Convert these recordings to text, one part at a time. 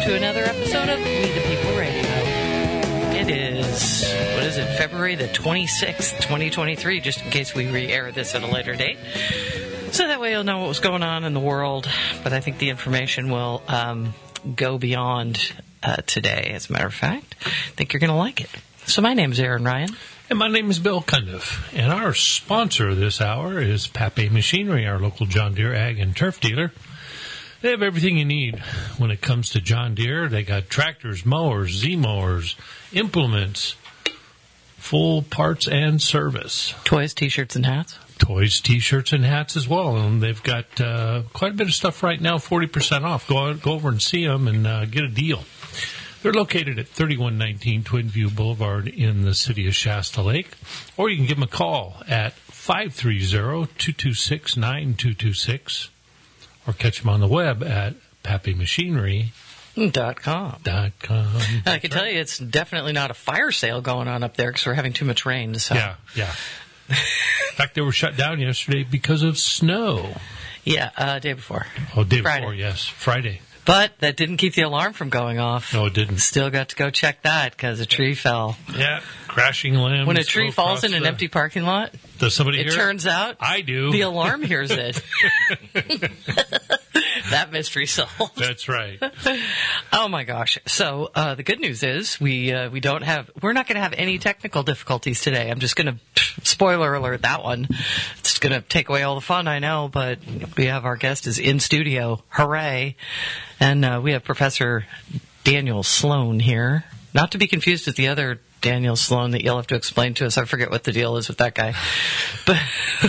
to another episode of We the People Radio. It is, February the 26th, 2023, just in case we re-air this at a later date. So that way you'll know what was going on in the world, but I think the information will go beyond today, as a matter of fact. I think you're going to like it. So my name is Aaron Ryan. And my name is Bill Cundiff. And our sponsor this hour is Pape Machinery, our local John Deere ag and turf dealer. They have everything you need when it comes to John Deere. They got tractors, mowers, Z-mowers, implements, full parts and service. Toys, T-shirts, and hats. Toys, T-shirts, and hats as well. And they've got quite a bit of stuff right now, 40% off. Go over and see them and get a deal. They're located at 3119 Twin View Boulevard in the city of Shasta Lake. Or you can give them a call at 530-226-9226. Or catch them on the web at papemachinery.com. I can tell you it's definitely not a fire sale going on up there because we're having too much rain. So. Yeah. In fact, they were shut down yesterday because of snow. Yeah, day before. Oh, day Friday. Before, yes. Friday. But that didn't keep the alarm from going off. No, it didn't. Still got to go check that because a tree fell. Yeah, crashing limbs. When a tree falls in an empty parking lot, does somebody hear it? It turns out I do. The alarm hears it. That mystery solved. That's right. Oh my gosh! So the good news is we're not going to have any technical difficulties today. I'm just going to spoiler alert that one. It's going to take away all the fun, I know, but we have our guest is in studio. Hooray! And we have Professor Daniel Sloan here, not to be confused with the other Daniel Sloan that you'll have to explain to us. I forget what the deal is with that guy. But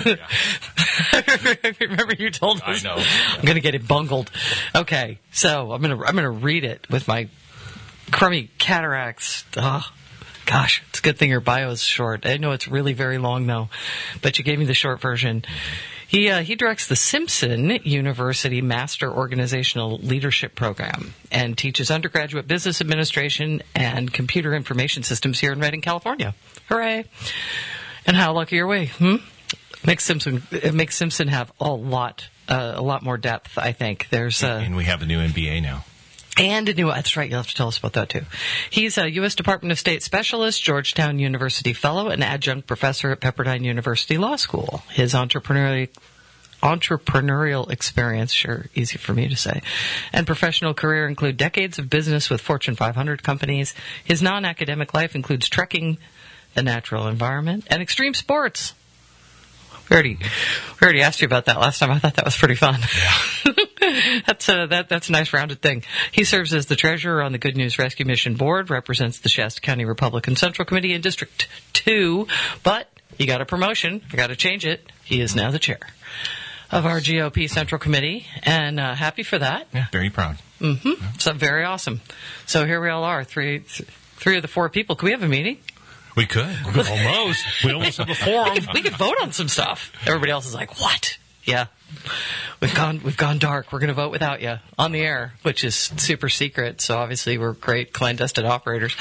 remember you told us. I know. I'm going to get it bungled. Okay, so I'm going to read it with my crummy cataracts. Oh, gosh, it's a good thing your bio is short. I know it's really very long though, but you gave me the short version. He directs the Simpson University Master Organizational Leadership Program and teaches undergraduate business administration and computer information systems here in Redding, California. Hooray! And how lucky are we? It makes Simpson have a lot more depth. I think and we have a new MBA now. And that's right, you'll have to tell us about that, too. He's a U.S. Department of State Specialist, Georgetown University Fellow, and Adjunct Professor at Pepperdine University Law School. His entrepreneurial experience, sure, easy for me to say, and professional career include decades of business with Fortune 500 companies. His non-academic life includes trekking, the natural environment, and extreme sports. We already asked you about that last time. I thought that was pretty fun. Yeah. That's a nice rounded thing. He serves as the treasurer on the Good News Rescue Mission Board, represents the Shasta County Republican Central Committee in District 2, but he got a promotion. I got to change it. He is now the chair of our GOP Central Committee, and happy for that. Yeah, very proud. Mm-hmm. Yeah. So very awesome. So here we all are, three of the four people. Can we have a meeting? We could. Almost. We almost have a forum. We could vote on some stuff. Everybody else is like, what? Yeah. We've gone dark. We're going to vote without you on the air, which is super secret. So obviously we're great clandestine operators.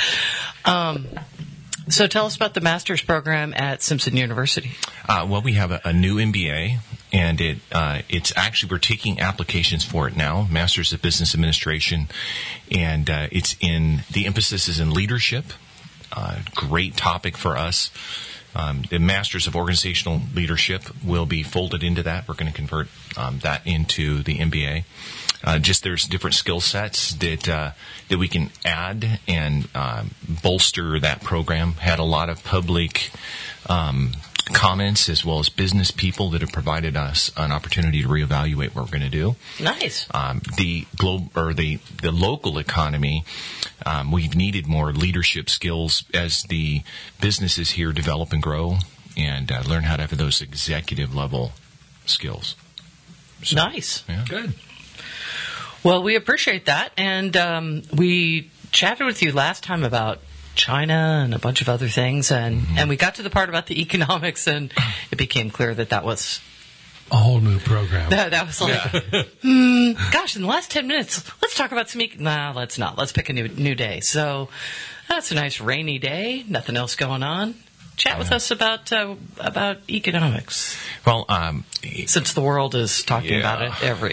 So tell us about the master's program at Simpson University. Well, we have a new MBA, and it's actually, we're taking applications for it now, Master's of Business Administration, and the emphasis is in leadership. Great topic for us. The Masters of Organizational Leadership will be folded into that. We're going to convert that into the MBA. There's different skill sets that we can add and bolster that program. Had a lot of public comments as well as business people that have provided us an opportunity to reevaluate what we're going to do. Nice. The local economy, we've needed more leadership skills as the businesses here develop and grow, and learn how to have those executive level skills. So, nice. Yeah. Good. Well, we appreciate that, and we chatted with you last time about China and a bunch of other things, and we got to the part about the economics, and it became clear that was a whole new program. That was like, gosh, in the last 10 minutes, let's talk about some Nah, let's not. Let's pick a new day. So that's a nice rainy day, nothing else going on. Chat with us about economics. Well, since the world is talking about it every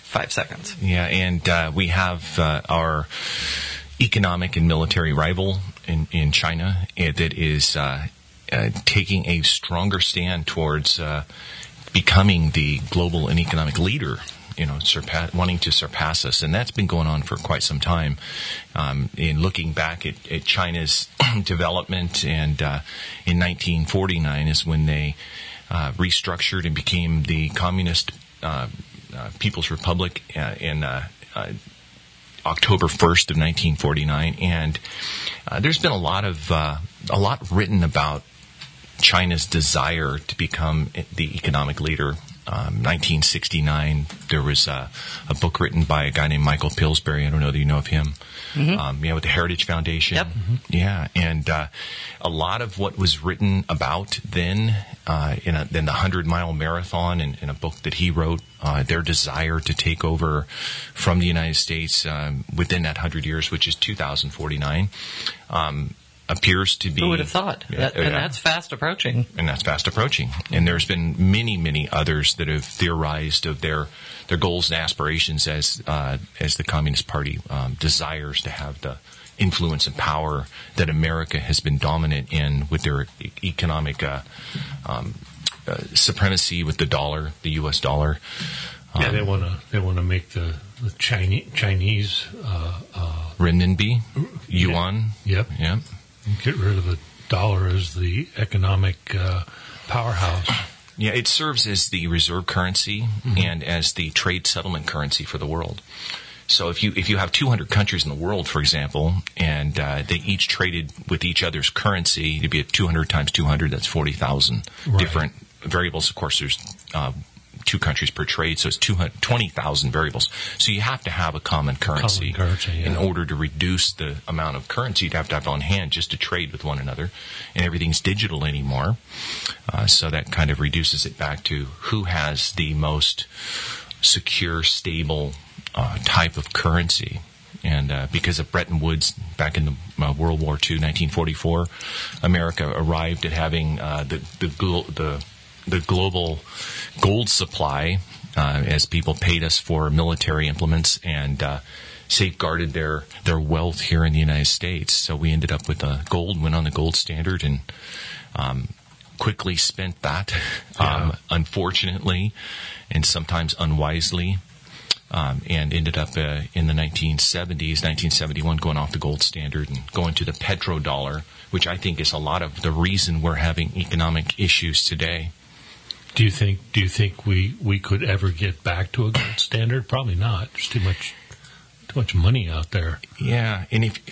5 seconds. Yeah, and we have our economic and military rival in China that is taking a stronger stand towards becoming the global and economic leader, wanting to surpass us. And that's been going on for quite some time. In looking back at China's development, and in 1949 is when they restructured and became the Communist People's Republic in October 1st of 1949. And there's been a lot written about China's desire to become the economic leader. 1969, there was a book written by a guy named Michael Pillsbury. I don't know that you know of him. Mm-hmm. With the Heritage Foundation. Yep. Mm-hmm. Yeah, and a lot of what was written about then in the 100-mile marathon, and in a book that he wrote, their desire to take over from the United States within that 100 years, which is 2049. Appears to be... Who would have thought? That's fast approaching. And that's fast approaching. And there's been many, many others that have theorized of their goals and aspirations as the Communist Party desires to have the influence and power that America has been dominant in with their economic supremacy with the dollar, the U.S. dollar. They want to make the Chinese renminbi, yuan. Yep. Get rid of the dollar as the economic powerhouse. Yeah, it serves as the reserve currency and as the trade settlement currency for the world. So if you have 200 countries in the world, for example, and they each traded with each other's currency, it'd be at 200 times 200, that's 40,000 different variables. Of course, there's 2 countries per trade, so it's 20,000 variables. So you have to have a common currency, in order to reduce the amount of currency you'd have to have on hand just to trade with one another. And everything's digital anymore, so that kind of reduces it back to who has the most secure, stable type of currency. And because of Bretton Woods, back in the World War II, 1944, America arrived at having the global gold supply as people paid us for military implements and safeguarded their wealth here in the United States. So we ended up with gold, went on the gold standard, and quickly spent that, unfortunately, and sometimes unwisely, and ended up in the 1970s, 1971, going off the gold standard and going to the petrodollar, which I think is a lot of the reason we're having economic issues today. Do you think we could ever get back to a gold standard? Probably not. There's too much money out there. Yeah, and if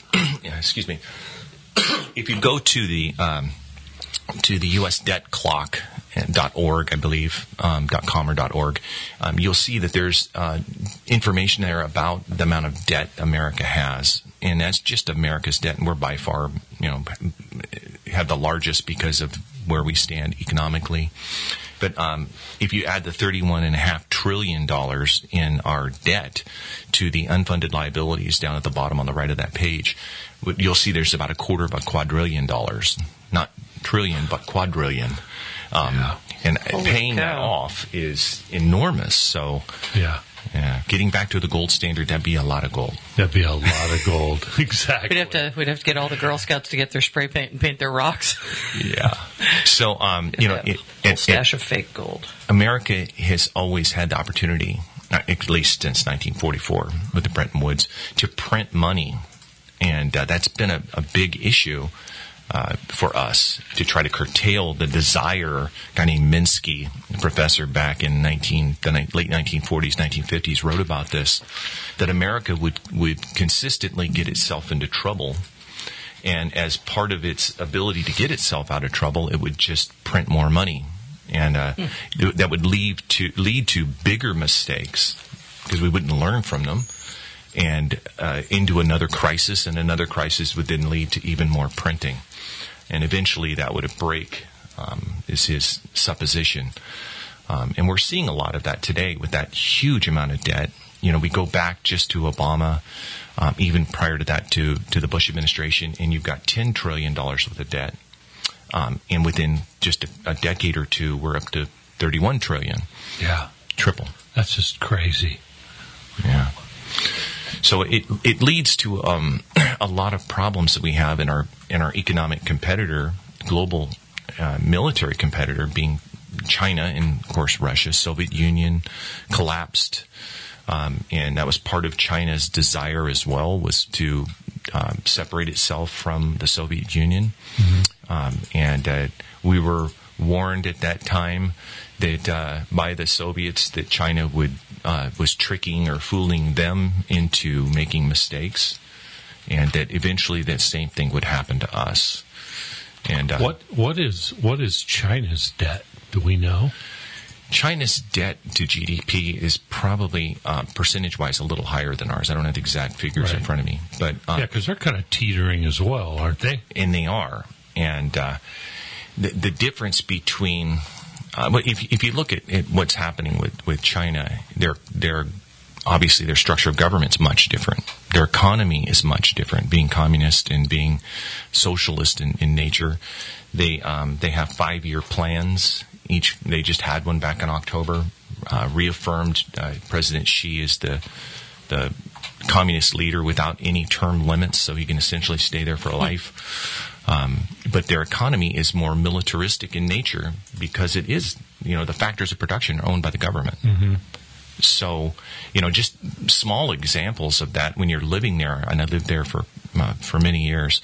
if you go to the U.S. debt clock.org, I believe, .com or .org, you'll see that there's information there about the amount of debt America has, and that's just America's debt, and we're by far, have the largest because of where we stand economically. But if you add the $31.5 trillion in our debt to the unfunded liabilities down at the bottom on the right of that page, you'll see there's about $250 quadrillion. Not trillion, but quadrillion. And paying that off is enormous. So, getting back to the gold standard, that'd be a lot of gold. That'd be a lot of gold. Exactly. We'd have to get all the Girl Scouts to get their spray paint and paint their rocks. Yeah. So, a stash of fake gold. America has always had the opportunity, at least since 1944 with the Bretton Woods, to print money. And that's been a big issue for us to try to curtail the desire. A guy named Minsky, a professor back in late 1940s, 1950s, wrote about this, that America would consistently get itself into trouble. And as part of its ability to get itself out of trouble, it would just print more money. And that would lead to bigger mistakes because we wouldn't learn from them. And into another crisis, and another crisis would then lead to even more printing. And eventually that would break, is his supposition. And we're seeing a lot of that today with that huge amount of debt. We go back just to Obama, even prior to that to the Bush administration, and you've got $10 trillion worth of debt. And within just a decade or two, we're up to $31 trillion. Yeah. Triple. That's just crazy. Yeah. So it leads to a lot of problems that we have in our economic competitor, global military competitor, being China, and of course Russia. Soviet Union collapsed, and that was part of China's desire as well, was to separate itself from the Soviet Union. And we were warned at that time that by the Soviets that China was tricking or fooling them into making mistakes, and that eventually that same thing would happen to us. And what is China's debt? Do we know? China's debt to GDP is probably percentage-wise a little higher than ours. I don't have the exact figures in front of me, but because they're kind of teetering as well, aren't they? And they are. And the difference between if you look at what's happening with China, they're obviously their structure of government's much different. Their economy is much different, being communist and being socialist in nature. They have 5-year plans. They just had one back in October. Reaffirmed President Xi is the communist leader without any term limits, so he can essentially stay there for life. But their economy is more militaristic in nature because it is, the factors of production are owned by the government. Mm-hmm. So, just small examples of that when you're living there, and I lived there for many years.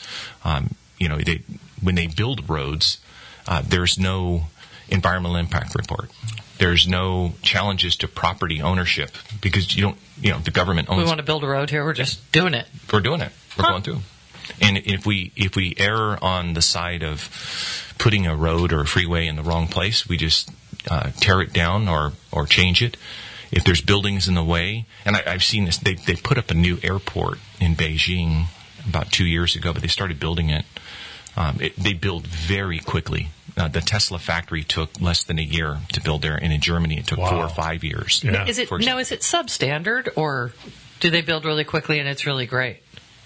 When they build roads, there's no environmental impact report. There's no challenges to property ownership because the government owns. We want to build a road here. We're just doing it. We're doing it. We're going through. And if we err on the side of putting a road or a freeway in the wrong place, we just tear it down or change it. If there's buildings in the way, and I've seen this, they put up a new airport in Beijing about 2 years ago, but they started building it. They build very quickly. The Tesla factory took less than a year to build there, and in Germany it took 4 or 5 years. Yeah. Is it substandard, or do they build really quickly and it's really great?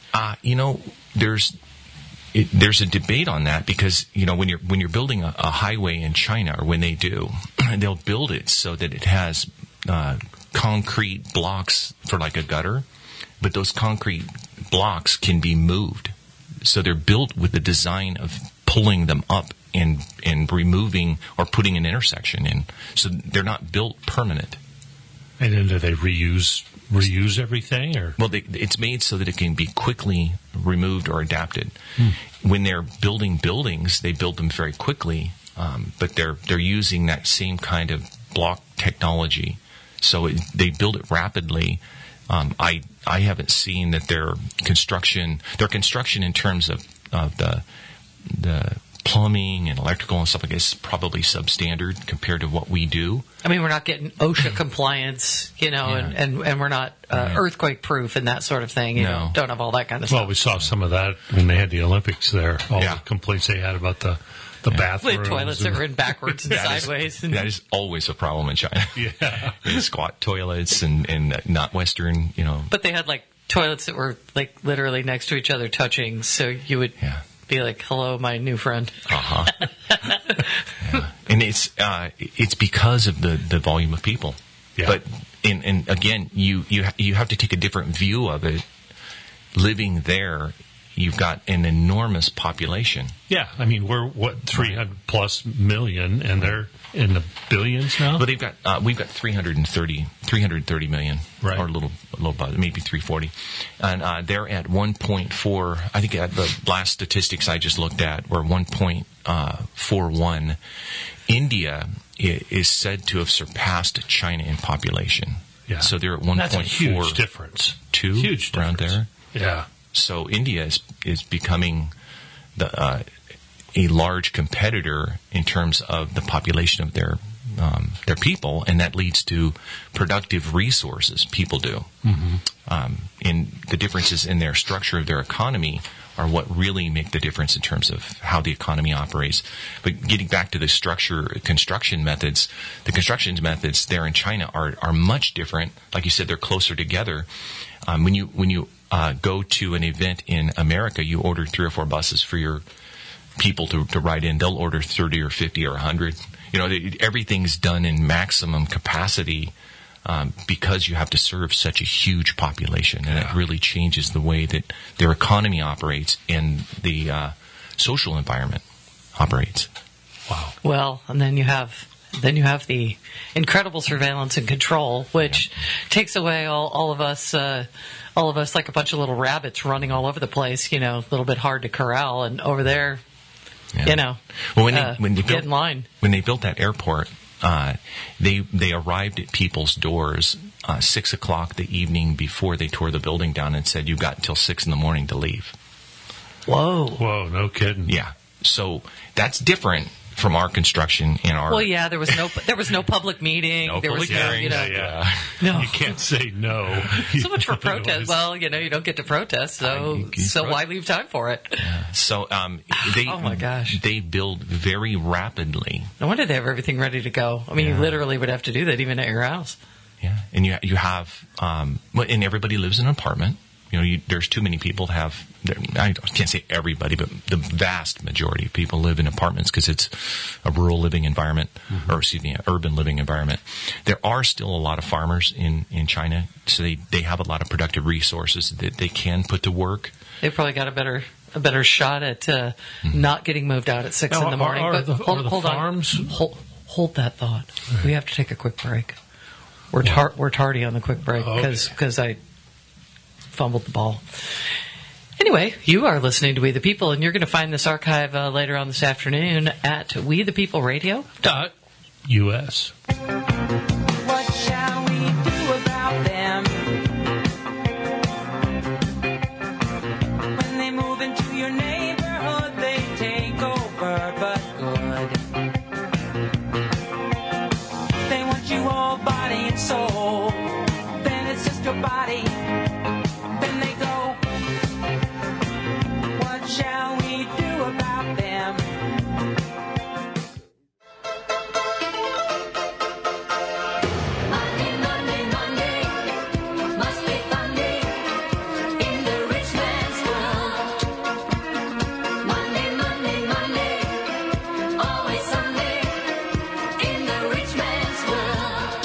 There's a debate on that because when you're building a highway in China, or when they do, they'll build it so that it has concrete blocks for like a gutter, but those concrete blocks can be moved. So they're built with the design of pulling them up and removing or putting an intersection in. So they're not built permanent. And then do they reuse everything, or? Well, it's made so that it can be quickly removed or adapted. When they're building buildings, they build them very quickly, but they're using that same kind of block technology. So they build it rapidly. I haven't seen that their construction in terms of the plumbing and electrical and stuff like this is probably substandard compared to what we do. I mean, we're not getting OSHA compliance, and we're not earthquake proof and that sort of thing. No. Don't have all that kind of stuff. Well, we saw some of that when they had the Olympics there. All the complaints they had about the bathrooms. The toilets that were in backwards and sideways. That is always a problem in China. Yeah. Squat toilets and not Western, But they had toilets that were literally next to each other touching, so you would be like, hello, my new friend. Yeah. And it's because of the volume of people. Yeah. But and again, you have to take a different view of it. Living there, you've got an enormous population. Yeah, I mean, we're 300+ million, and they're in the billions now. But we've got 330 million, right, or a little above, maybe 340, and they're at 1.4. I think at the last statistics I just looked at were 1.41. India is said to have surpassed China in population. Yeah, so they're at 1.4. That's a huge difference. Huge around difference. there. Yeah. So India is becoming a large competitor in terms of the population of their people, and that leads to productive resources. People do, and the differences in their structure of their economy are what really make the difference in terms of how the economy operates. But getting back to the construction methods, the construction methods there in China are much different. Like you said, they're closer together. When you go to an event in America, you order 3 or 4 buses for your people to ride in. They'll order 30 or 50 or 100. Everything's done in maximum capacity because you have to serve such a huge population, and it really changes the way that their economy operates and the social environment operates. Wow. Well, and then you have the incredible surveillance and control, which takes away all of us like a bunch of little rabbits running all over the place. You know, a little bit hard to corral, and over there, you know, well, when they get built, in line. When they built that airport, they arrived at people's doors 6 o'clock the evening before they tore the building down and said, "You've got until 6 in the morning to leave." Whoa, no kidding. Yeah. So that's different from our construction in our. Well, yeah, there was no public meeting. No there public was no, hearing. No. You can't say no. So much for protest. Well, you don't get to protest, so why leave time for it? Yeah. So oh my gosh, they build very rapidly. No wonder they have everything ready to go. I mean, you literally would have to do that even at your house. Yeah, and you have, and everybody lives in an apartment. You know, there's too many people to have. I can't say everybody, but the vast majority of people live in apartments because it's a rural living environment, or excuse me, an urban living environment. There are still a lot of farmers in China, so they have a lot of productive resources that they can put to work. They probably got a better shot at not getting moved out at 6 in the morning. But hold farms? on, hold that thought. Right. We have to take a quick break. We're tardy on the quick break because I fumbled the ball. Anyway, you are listening to We the People, and you're going to find this archive later on this afternoon at WeThePeopleRadio.us. What shall we do about them? When they move into your neighborhood, they take over, but good. They want you all body and soul. Then it's just your body. Then they go. What shall we do about them? Monday, Monday, Monday, must be fun day in the rich man's world. Monday, Monday, Monday, always Sunday in the rich man's world.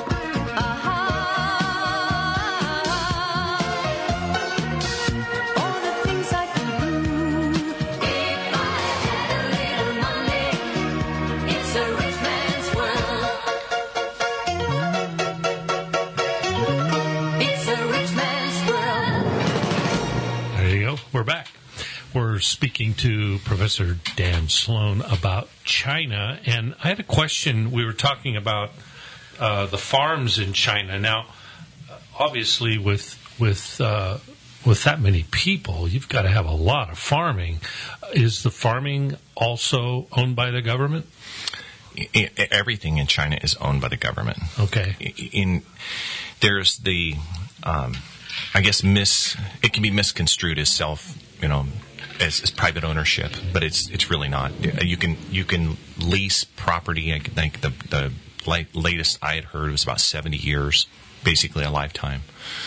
All the things I could do if I had a little money. It's a rich man's world. It's a rich man's world. There you go. We're back. We're speaking to Professor Dan Sloan about China, and I had a question. We were talking about the farms in China. Now, obviously, with that many people, you've got to have a lot of farming. Is the farming also owned by the government? Everything in China is owned by the government. Okay. There's the, I guess it can be misconstrued as as private ownership, but it's really not. You can lease property. I think the latest I had heard was about 70 years, basically a lifetime.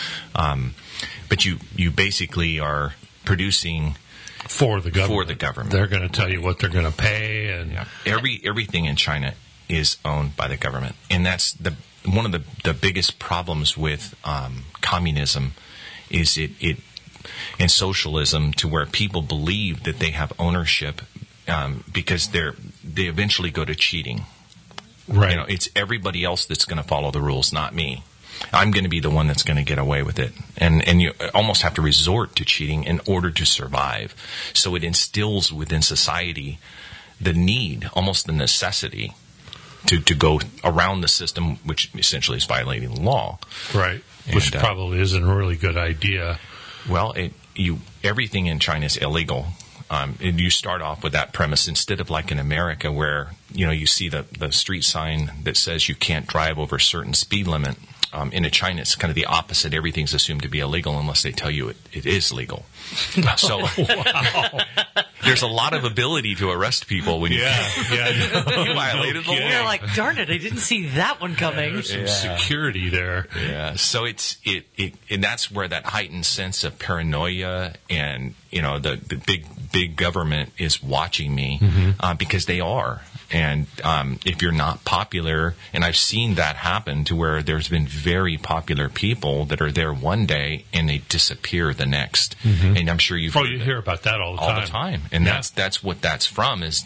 But you basically are producing For the government. For the government. They're going to tell you what they're going to pay. And everything in China is owned by the government. And that's one of the biggest problems with communism is it and socialism, to where people believe that they have ownership because they eventually go to cheating. Right. You know, it's everybody else that's going to follow the rules, not me. I'm going to be the one that's going to get away with it. And you almost have to resort to cheating in order to survive. So it instills within society the need, almost the necessity, to go around the system, which essentially is violating the law. Right. Which probably isn't a really good idea. Well, everything in China is illegal. And you start off with that premise instead of like in America where, you see the street sign that says you can't drive over a certain speed limit. In China, it's kind of the opposite. Everything's assumed to be illegal unless they tell you it is legal. So there's a lot of ability to arrest people when you violated the law. You're like, darn it, I didn't see that one coming. There's some security there. Yeah. So and that's where that heightened sense of paranoia and the big government is watching me because they are. And if you're not popular, and I've seen that happen to where there's been very popular people that are there one day and they disappear the next. And I'm sure you've you hear about that all the time. And Yeah. that's what that's from. Is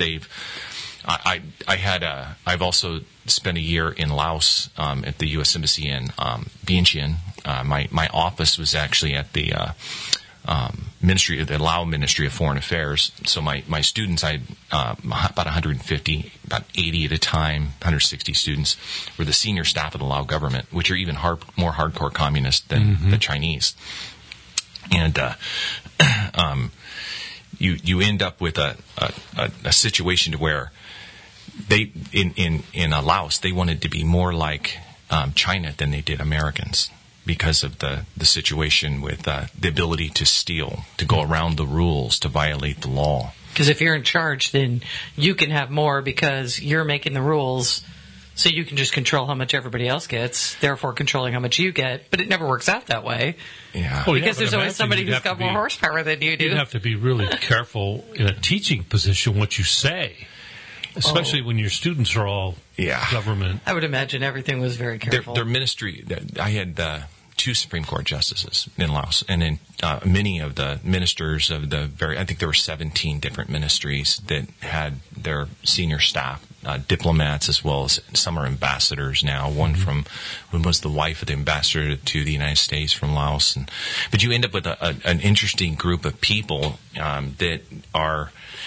I've also spent a year in Laos at the U.S. Embassy in Vientiane. My office was actually at the the Lao Ministry of Foreign Affairs. So my students, I about 150, about 80 at a time, 160 students, were the senior staff of the Lao government, which are even more hardcore communist than the Chinese. And you end up with a situation to where they in Laos they wanted to be more like China than they did Americans, because of the situation with the ability to steal, to go around the rules, to violate the law. Because if you're in charge, then you can have more because you're making the rules, so you can just control how much everybody else gets, therefore controlling how much you get. But it never works out that way. Yeah. Well, Because there's always somebody who's got more horsepower than you do. You'd have to be really careful in a teaching position what you say, especially when your students are all government. I would imagine everything was very careful. Their ministry, I had 2 Supreme Court justices in Laos, and then many of the ministers of I think there were 17 different ministries that had their senior staff, diplomats, as well as some are ambassadors now. One was the wife of the ambassador to the United States from Laos. But you end up with an interesting group of people that are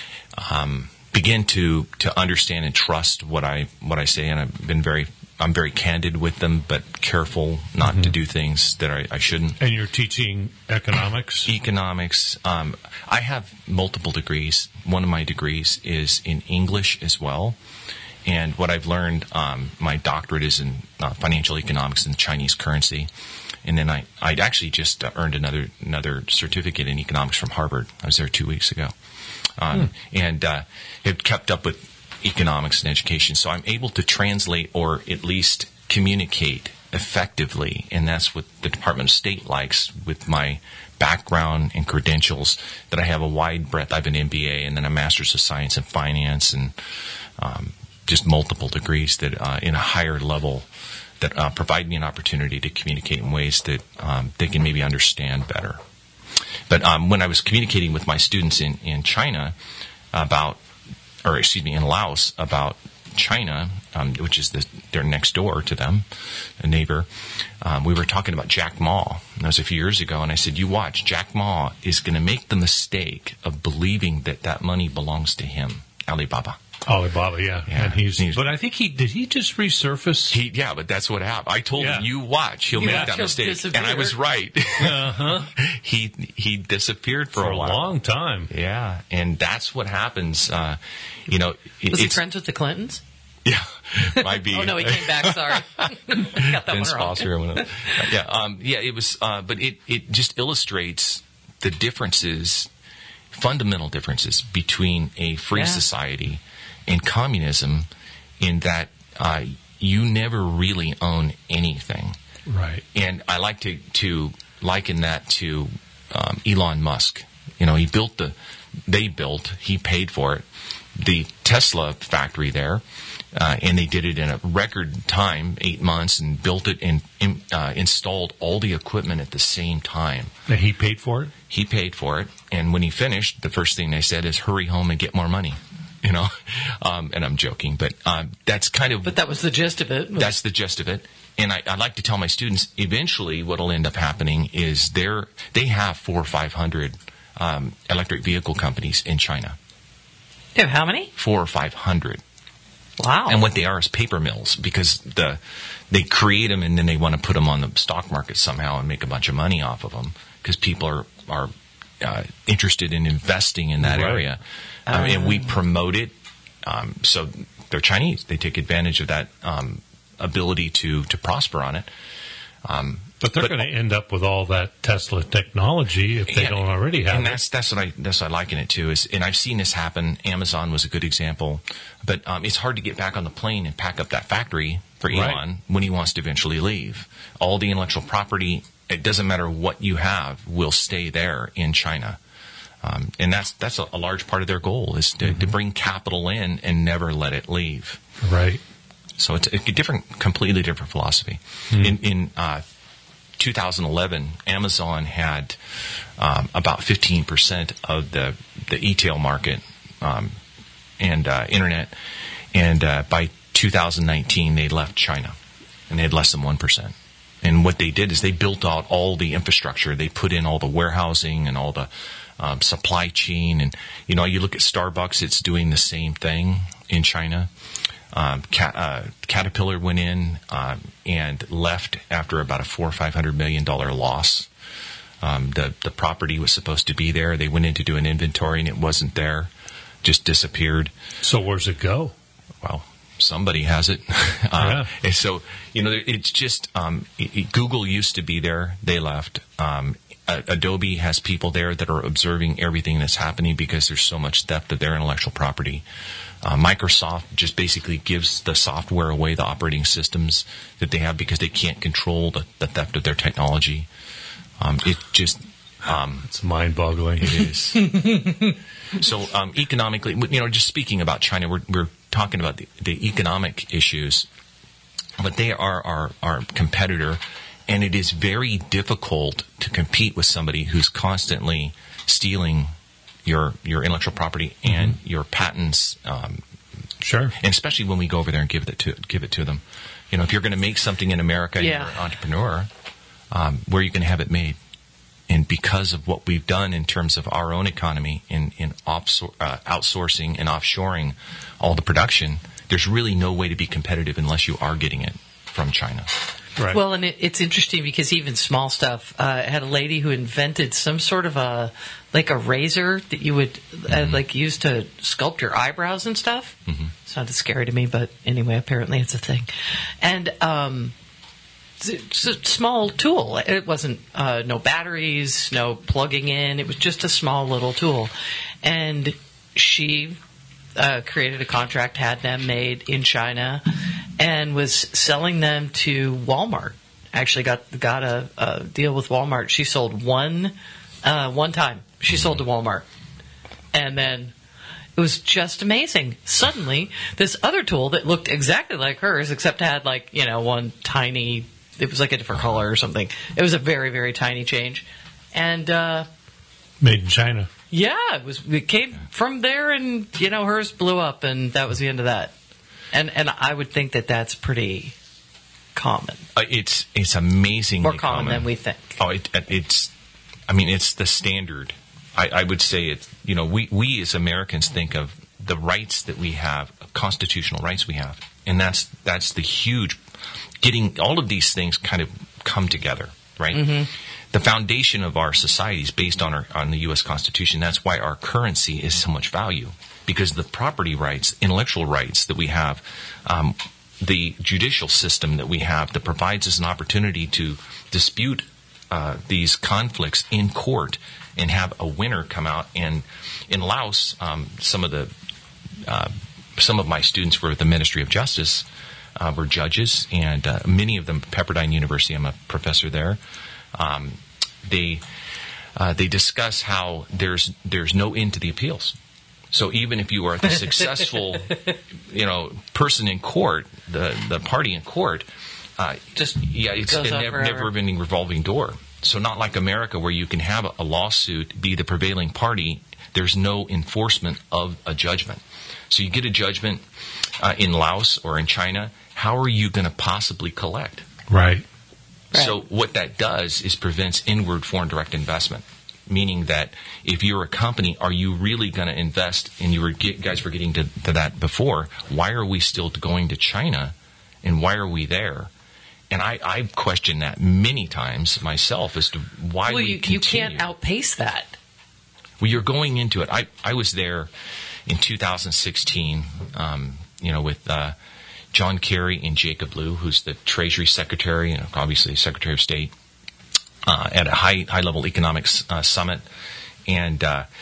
begin to understand and trust what I say, and I'm very candid with them, but careful not to do things that I shouldn't. And you're teaching economics? Economics. I have multiple degrees. One of my degrees is in English as well. And what I've learned, my doctorate is in financial economics and Chinese currency. And then I actually just earned another certificate in economics from Harvard. I was there 2 weeks ago. And have kept up with economics and education. So I'm able to translate or at least communicate effectively. And that's what the Department of State likes with my background and credentials, that I have a wide breadth. I have an MBA and then a Master's of Science in Finance and just multiple degrees that in a higher level that provide me an opportunity to communicate in ways that they can maybe understand better. But when I was communicating with my students in China in Laos about China, which is they're next door to them, a neighbor, we were talking about Jack Ma. That was a few years ago, and I said, you watch, Jack Ma is going to make the mistake of believing that money belongs to him, Alibaba. Alibaba, yeah. And but I think did he just resurface? But that's what happened. I told him, you watch, he'll make that mistake. Disappear. And I was right. He disappeared for a while. long time. Yeah, and that's what happens. Was he friends with the Clintons? Yeah, might be. Oh no, he came back. Sorry, got that Vince one wrong. Foster. It was. But it just illustrates the differences, fundamental differences between a free society and communism, in that you never really own anything. Right. And I like to liken that to Elon Musk. He he paid for it, the Tesla factory there, and they did it in a record time, 8 months, and built it and installed all the equipment at the same time. And he paid for it? He paid for it, and when he finished, the first thing they said is, hurry home and get more money. And I'm joking, but that's kind of... But that was the gist of it. That's the gist of it. And I like to tell my students, eventually what will end up happening is they have 400 or 500 electric vehicle companies in China. They have how many? 400 or 500. Wow. And what they are is paper mills, because they create them and then they want to put them on the stock market somehow and make a bunch of money off of them, because people are interested in investing in that area. And we promote it. So they're Chinese. They take advantage of that ability to prosper on it. But they're going to end up with all that Tesla technology if they don't already have and it. That's what I liken it to. And I've seen this happen. Amazon was a good example. But it's hard to get back on the plane and pack up that factory for Elon when he wants to eventually leave. All the intellectual property, it doesn't matter what you have, will stay there in China. And that's a large part of their goal is to bring capital in and never let it leave. Right. So it's a completely different philosophy. In 2011, Amazon had about 15% of the e-tail market and internet, and by 2019 they left China, and they had less than 1%. And what they did is they built out all the infrastructure. They put in all the warehousing and all the supply chain. And, you look at Starbucks, it's doing the same thing in China. Caterpillar went in and left after about a $400 or $500 million loss. The property was supposed to be there. They went in to do an inventory, and it wasn't there. Just disappeared. So where's it go? Well, somebody has it. Yeah. And so, it's just, Google used to be there. They left. Adobe has people there that are observing everything that's happening because there's so much theft of their intellectual property. Microsoft just basically gives the software away, the operating systems that they have, because they can't control the theft of their technology. It just... it's mind-boggling. It is. So economically, just speaking about China, we're talking about the economic issues, but they are our competitor, and it is very difficult to compete with somebody who's constantly stealing your intellectual property and your patents. Sure. And especially when we go over there and give it to them. If you're going to make something in America, and you're an entrepreneur, where are you going to have it made? And because of what we've done in terms of our own economy in outsourcing and offshoring all the production, there's really no way to be competitive unless you are getting it from China. Right. Well, and it's interesting because even small stuff. I had a lady who invented some sort of a razor that you would use to sculpt your eyebrows and stuff. Mm-hmm. Sounded scary to me, but anyway, apparently it's a thing. And it's a small tool. It wasn't no batteries, no plugging in. It was just a small little tool. And she created a contract, had them made in China, and was selling them to Walmart. Actually got a deal with Walmart. She sold one time. She sold to Walmart. And then it was just amazing. Suddenly, this other tool that looked exactly like hers, except had one tiny... It was like a different color or something. It was a very, very tiny change. And made in China. Yeah, it came from there, and hers blew up, and that was the end of that. And I would think that that's pretty common. It's amazingly more common than we think. Oh, it's the standard. I would say it's we as Americans think of the rights that we have, constitutional rights we have, and that's the huge. Getting all of these things kind of come together, right? Mm-hmm. The foundation of our society is based on the U.S. Constitution. That's why our currency is so much value, because the property rights, intellectual rights that we have, the judicial system that we have that provides us an opportunity to dispute these conflicts in court and have a winner come out. And in Laos, some of my students were at the Ministry of Justice. Were judges, and many of them, Pepperdine University, I'm a professor there. They discuss how there's no end to the appeals. So even if you are the successful, person in court, the party in court, it's a never-ending revolving door. So not like America, where you can have a lawsuit, be the prevailing party. There's no enforcement of a judgment. So you get a judgment in Laos or in China. How are you going to possibly collect? Right. So what that does is prevents inward foreign direct investment, meaning that if you're a company, are you really going to invest? And guys were getting to that before. Why are we still going to China, and why are we there? And I've questioned that many times myself as to why we continue. You can't outpace that. Well, you're going into it. I was there in 2016, with John Kerry and Jacob Lew, who's the Treasury Secretary and obviously Secretary of State, at a high-level economics summit. And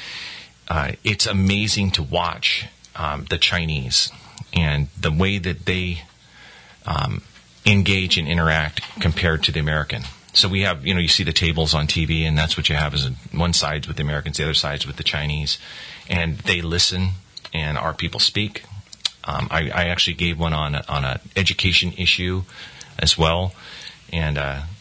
it's amazing to watch the Chinese and the way that they engage and interact compared to the American. So we have, you see the tables on TV, and that's what you have is one side's with the Americans, the other side's with the Chinese. And they listen, and our people speak. I actually gave one on an education issue as well. And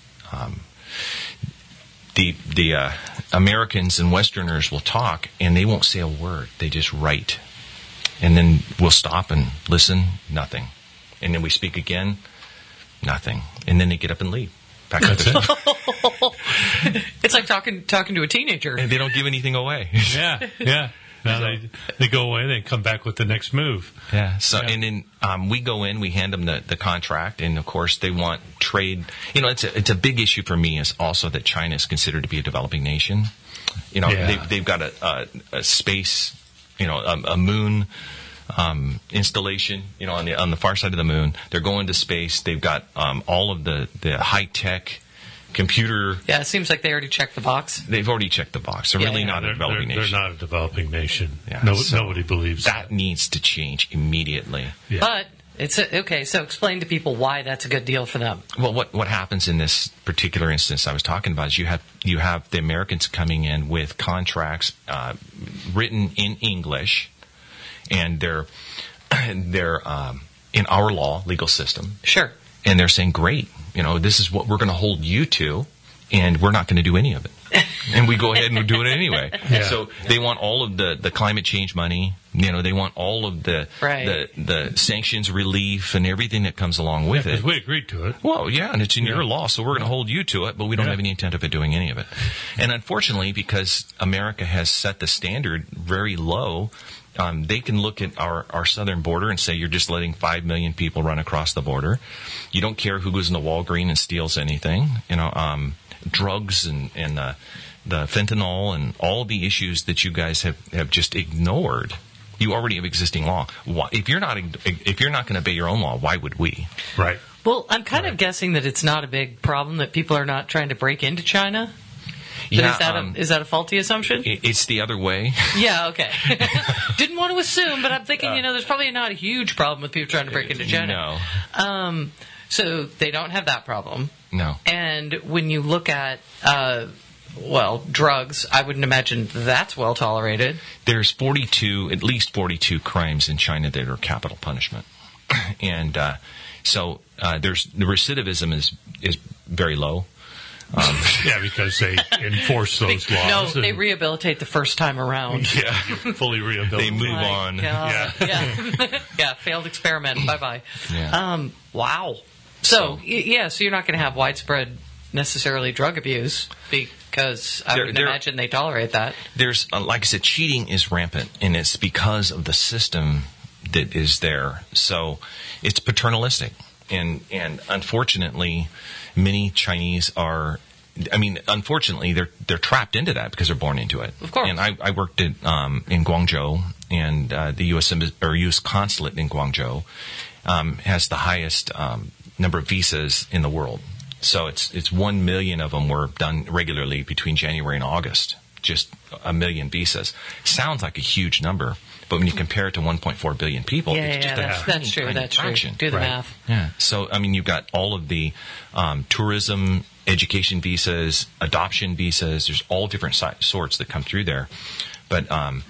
the Americans and Westerners will talk, and they won't say a word. They just write. And then we'll stop and listen, nothing. And then we speak again, nothing. And then they get up and leave. Back up to It's like talking to a teenager. and they don't give anything away. Yeah. Now they go away, they come back with the next move. Yeah. So and then we go in, we hand them the contract, and of course they want trade. It's a big issue for me is also that China is considered to be a developing nation. They've got a space, a moon installation, on the far side of the moon. They're going to space. They've got all of the high tech computer. Yeah, it seems like they already checked the box. They've already checked the box. They're really not a developing nation. They're not a developing nation. Yeah, Nobody believes that needs to change immediately. Yeah. But it's okay. So explain to people why that's a good deal for them. Well, what happens in this particular instance I was talking about is you have the Americans coming in with contracts written in English, and they're in our legal system. Sure. And they're saying, great, this is what we're going to hold you to, and we're not going to do any of it. And we go ahead and do it anyway. Yeah. So they want all of the climate change money. They want all of the sanctions relief and everything that comes along with it. Because we agreed to it. Well, yeah, and it's in your law, so we're going to hold you to it, but we don't have any intent of it doing any of it. And unfortunately, because America has set the standard very low, they can look at our southern border and say, you're just letting 5 million people run across the border. You don't care who goes into Walgreens and steals anything. Drugs and the fentanyl and all the issues that you guys have just ignored. You already have existing law. If you're not going to obey your own law, why would we? Right. Well, I'm kind of guessing that it's not a big problem that people are not trying to break into China. Is that a faulty assumption? It's the other way. Yeah, okay. Didn't want to assume, but I'm thinking, there's probably not a huge problem with people trying to break into China. No. So they don't have that problem. No. And when you look at, drugs, I wouldn't imagine that's well tolerated. There's at least 42 crimes in China that are capital punishment. And so there's the recidivism is very low. Because they enforce those laws. No, they rehabilitate the first time around. Yeah, fully rehabilitate. They move on. God. Yeah. Failed experiment. Bye-bye. Yeah. Wow. So you're not going to have widespread, necessarily, drug abuse because I would imagine they tolerate that. There's, like I said, cheating is rampant, and it's because of the system that is there. So it's paternalistic. And unfortunately, many Chinese unfortunately, they're trapped into that because they're born into it. Of course. And I worked in Guangzhou, and the U.S. consulate in Guangzhou has the highest number of visas in the world. So it's 1 million of them were done regularly between January and August. Just 1 million visas. Sounds like a huge number, but when you compare it to 1.4 billion people, it's just that's true. That's fraction. true. Do the math. Yeah. So you've got all of the tourism, education visas, adoption visas. There's all different sorts that come through there. But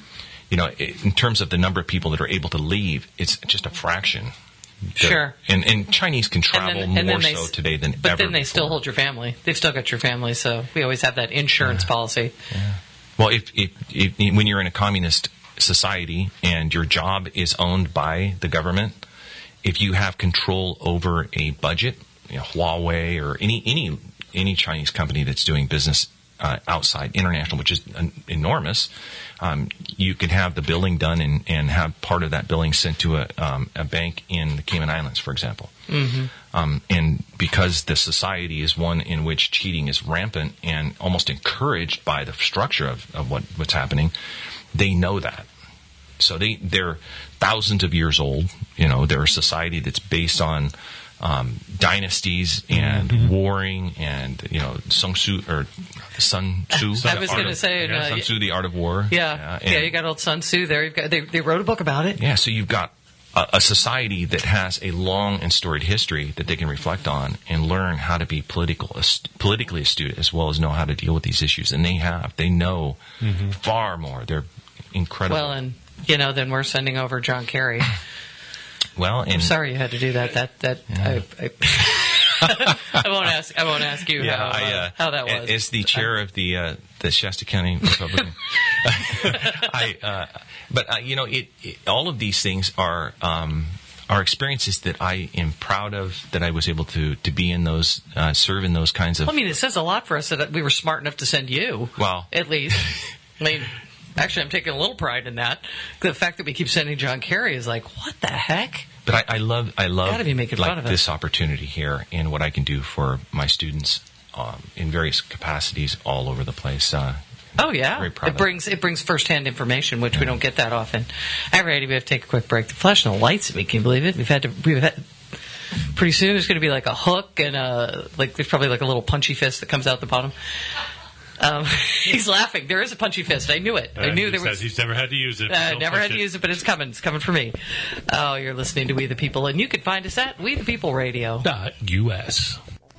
in terms of the number of people that are able to leave, it's just a fraction. Sure. And Chinese can travel more so today than ever. But then they before. still hold your family. They've still got your family, so we always have that insurance policy. Yeah. Well, if when you're in a communist society and your job is owned by the government, if you have control over a budget, Huawei or any Chinese company that's doing business outside international, which is enormous, you can have the billing done and have part of that billing sent to a bank in the Cayman Islands, for example. Mm-hmm. And because the society is one in which cheating is rampant and almost encouraged by the structure of what's happening, they know that. So they're thousands of years old. They're a society that's based on dynasties and warring and Sun Tzu. I was going to say Sun Tzu, the art of war. Yeah, you got old Sun Tzu there. They wrote a book about it. Yeah, so you've got a society that has a long and storied history that they can reflect on and learn how to be politically astute as well as know how to deal with these issues. And they know far more. They're incredible. Well, and then we're sending over John Kerry. Well, and I'm sorry you had to do that. I won't ask you how that was. As the chair of the Shasta County Republican, all of these things are experiences that I am proud of. That I was able to be in those, serve in those kinds of. I mean, it says a lot for us that we were smart enough to send you. Well, at least. I mean, actually, I'm taking a little pride in that. The fact that we keep sending John Kerry is like, what the heck? But I love Gotta be making fun of it. this opportunity here and what I can do for my students in various capacities all over the place. Oh yeah, very proud it brings firsthand information, which we don't get that often. All right, we have to take a quick break. The flashing the lights at me, can you believe it? We've had pretty soon there's going to be like a hook and there's probably like a little punchy fist that comes out the bottom. He's laughing. There is a punchy fist. I knew it. I knew there was. He's never had to use it. Never had to use it, but it's coming. It's coming for me. Oh, you're listening to We the People, and you can find us at We the People Radio. .us.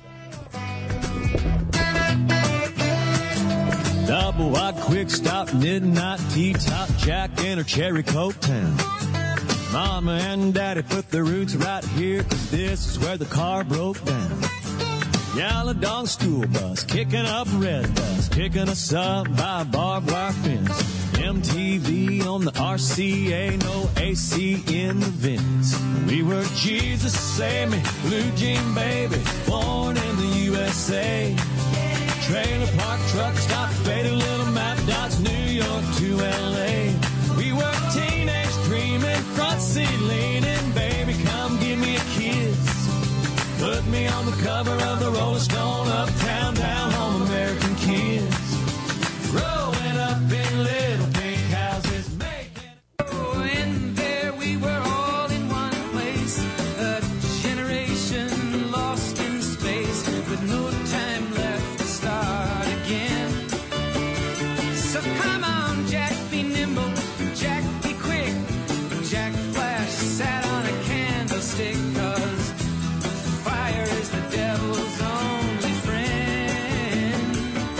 Double wide, quick stop, midnight tea, top Jack and her cherry coke town. Mama and Daddy put their roots right here, 'cause this is where the car broke down. Yellow dog school bus, kicking up red dust, picking us up by a barbed wire fence. MTV on the RCA, no AC in the vents. We were Jesus Save Me, Blue Jean Baby, born in the USA. Trailer park truck stop, faded little map dots, New York to LA. We were teenage dreaming, front seat leaning, baby come give me a kiss. Put me on the cover of the Rolling Stone, uptown, down home, American kids. Growing up in little pink houses, making. Oh, and there we were all in one place, a generation lost in space, with no time left to start again. So come on, Jack, be nimble, Jack, be quick. Jack Flash sat on a candlestick, 'cause fire is the devil's only friend.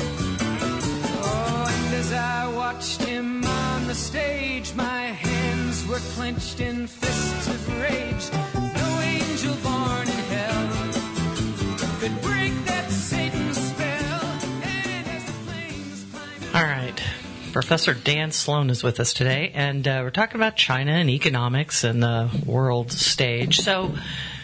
Oh, and as I watched him on the stage, my hands were clenched in fists of rage. No angel born in hell could break that Satan spell. And as the flames climbed. All right. Professor Dan Sloan is with us today, and we're talking about China and economics and the world stage. So,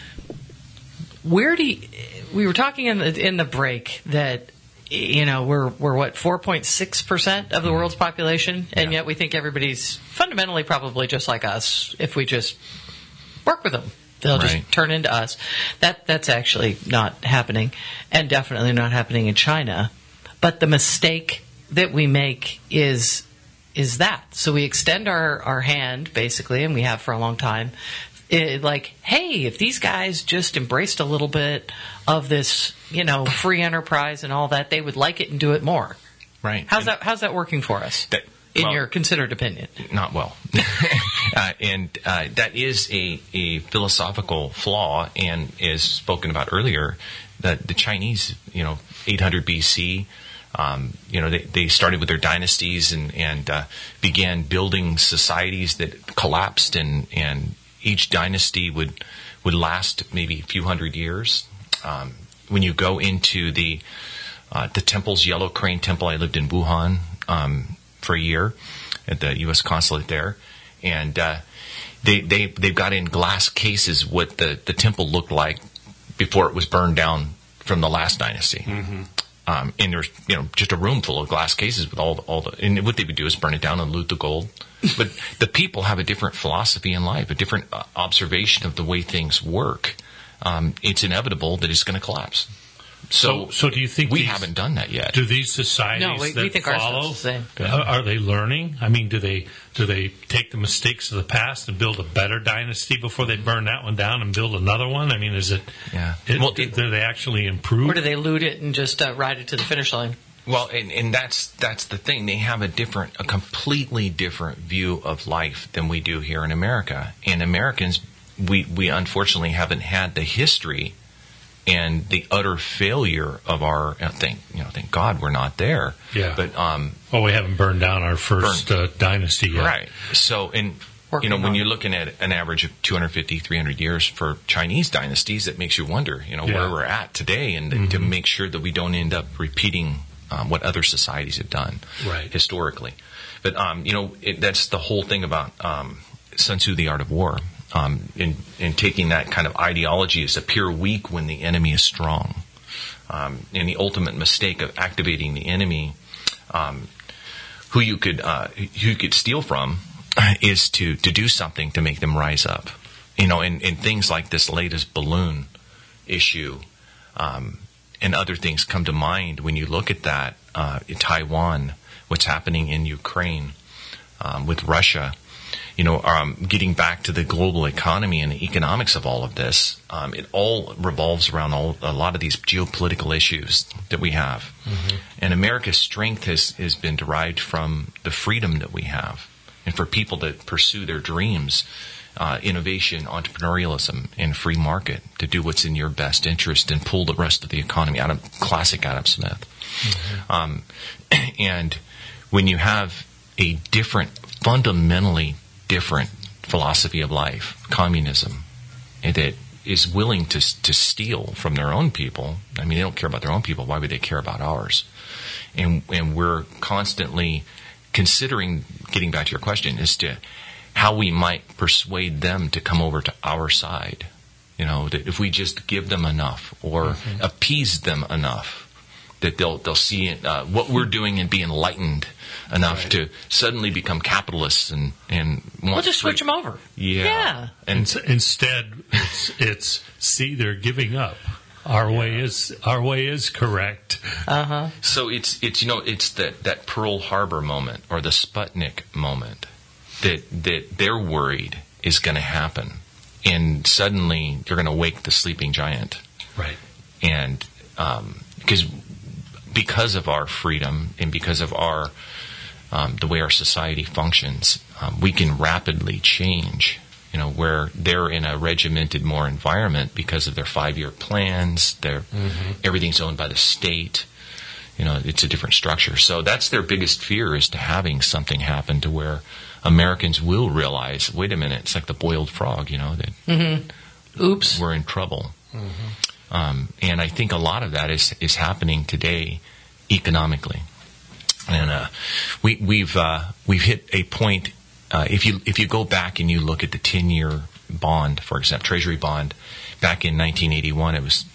we were talking in the break that we're what 4.6% of the world's population, and yet we think everybody's fundamentally probably just like us if we just work with them. They'll Right. just turn into us. That's actually not happening, and definitely not happening in China. But the mistake that we make is that. So we extend our hand, basically, and we have for a long time, like, hey, if these guys just embraced a little bit of this, free enterprise and all that, they would like it and do it more. Right. How's that working for us? In your considered opinion? Not well. And that is a philosophical flaw, and as spoken about earlier, that the Chinese, 800 BC, they started with their dynasties and began building societies that collapsed, and each dynasty would last maybe a few hundred years. When you go into the temples, Yellow Crane Temple, I lived in Wuhan for a year at the U.S. consulate there, and they've got in glass cases what the temple looked like before it was burned down from the last dynasty. Mm-hmm. And there's just a room full of glass cases with all the and what they would do is burn it down and loot the gold. But the people have a different philosophy in life, a different observation of the way things work. It's inevitable that it's going to collapse. So do you think we haven't done that yet? Do these societies No, we that think our follow, stuff's the same. Are they learning? I mean, do they take the mistakes of the past and build a better dynasty before they burn that one down and build another one? I mean, is it? Yeah. Do they actually improve? Or do they loot it and just ride it to the finish line? Well, and that's the thing. They have a completely different view of life than we do here in America. And Americans, we unfortunately haven't had the history and the utter failure of our. Thank God we're not there. Yeah. But well, we haven't burned down our first dynasty yet. right. So, and when you're looking at an average of 250, 300 years for Chinese dynasties, it makes you wonder, where we're at today, and to make sure that we don't end up repeating what other societies have done historically. But, that's the whole thing about Sun Tzu, The Art of War, in taking that kind of ideology as appear weak when the enemy is strong. And the ultimate mistake of activating the enemy, who you could steal from, is to do something to make them rise up. And things like this latest balloon issue, and other things come to mind when you look at that. In Taiwan, what's happening in Ukraine, with Russia, getting back to the global economy and the economics of all of this, it all revolves around a lot of these geopolitical issues that we have. And America's strength has been derived from the freedom that we have, and for people to pursue their dreams, innovation, entrepreneurialism, and free market, to do what's in your best interest and pull the rest of the economy out of classic Adam Smith. And when you have a fundamentally different philosophy of life, communism, that is willing to steal from their own people. I mean, they don't care about their own people. Why would they care about ours? And we're constantly considering, getting back to your question, as to how we might persuade them to come over to our side. That if we just give them enough or appease them enough, that they'll see what we're doing and be enlightened enough to suddenly become capitalists and want we'll just switch them over. Yeah. And instead, it's see, they're giving up. Our way is correct. So it's that Pearl Harbor moment or the Sputnik moment that they're worried is going to happen, and suddenly they're going to wake the sleeping giant. Right. And because of our freedom and because of our the way our society functions, we can rapidly change. Where they're in a regimented more environment because of their 5-year plans, everything's owned by the state. It's a different structure. So that's their biggest fear, is to having something happen to where Americans will realize, wait a minute, it's like the boiled frog, that oops, we're in trouble. And I think a lot of that is happening today economically. And we've hit a point. If you go back and you look at the 10-year bond, for example, Treasury bond, back in 1981, it was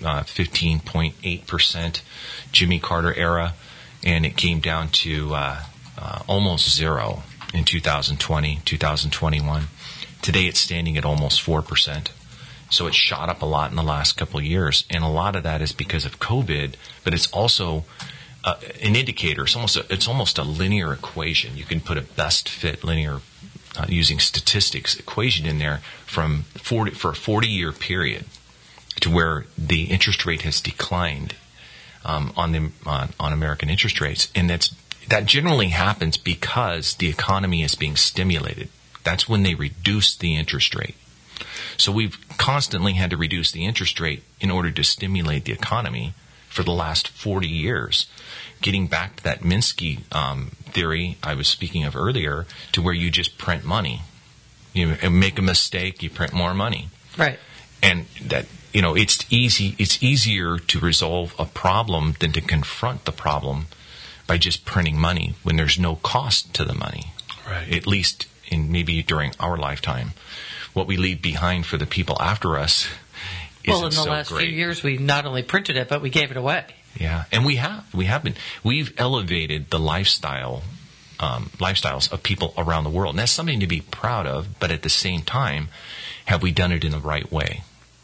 15.8%, Jimmy Carter era, and it came down to almost zero in 2020, 2021. Today it's standing at almost 4%. So it shot up a lot in the last couple of years, and a lot of that is because of COVID, but it's also an indicator. It's almost a linear equation. You can put a best fit linear using statistics equation in there for a 40-year period, to where the interest rate has declined on American interest rates, and that generally happens because the economy is being stimulated. That's when they reduce the interest rate. So we've constantly had to reduce the interest rate in order to stimulate the economy for the last 40 years. Getting back to that Minsky theory I was speaking of earlier, to where you just print money. You make a mistake, you print more money. Right. And that, it's easier to resolve a problem than to confront the problem by just printing money when there's no cost to the money. Right. At least maybe during our lifetime. What we leave behind for the people after us isn't in the so last great. few years, we not only printed it, but we gave it away. Yeah, and we have been. We've elevated the lifestyles of people around the world, and that's something to be proud of. But at the same time, have we done it in the right way?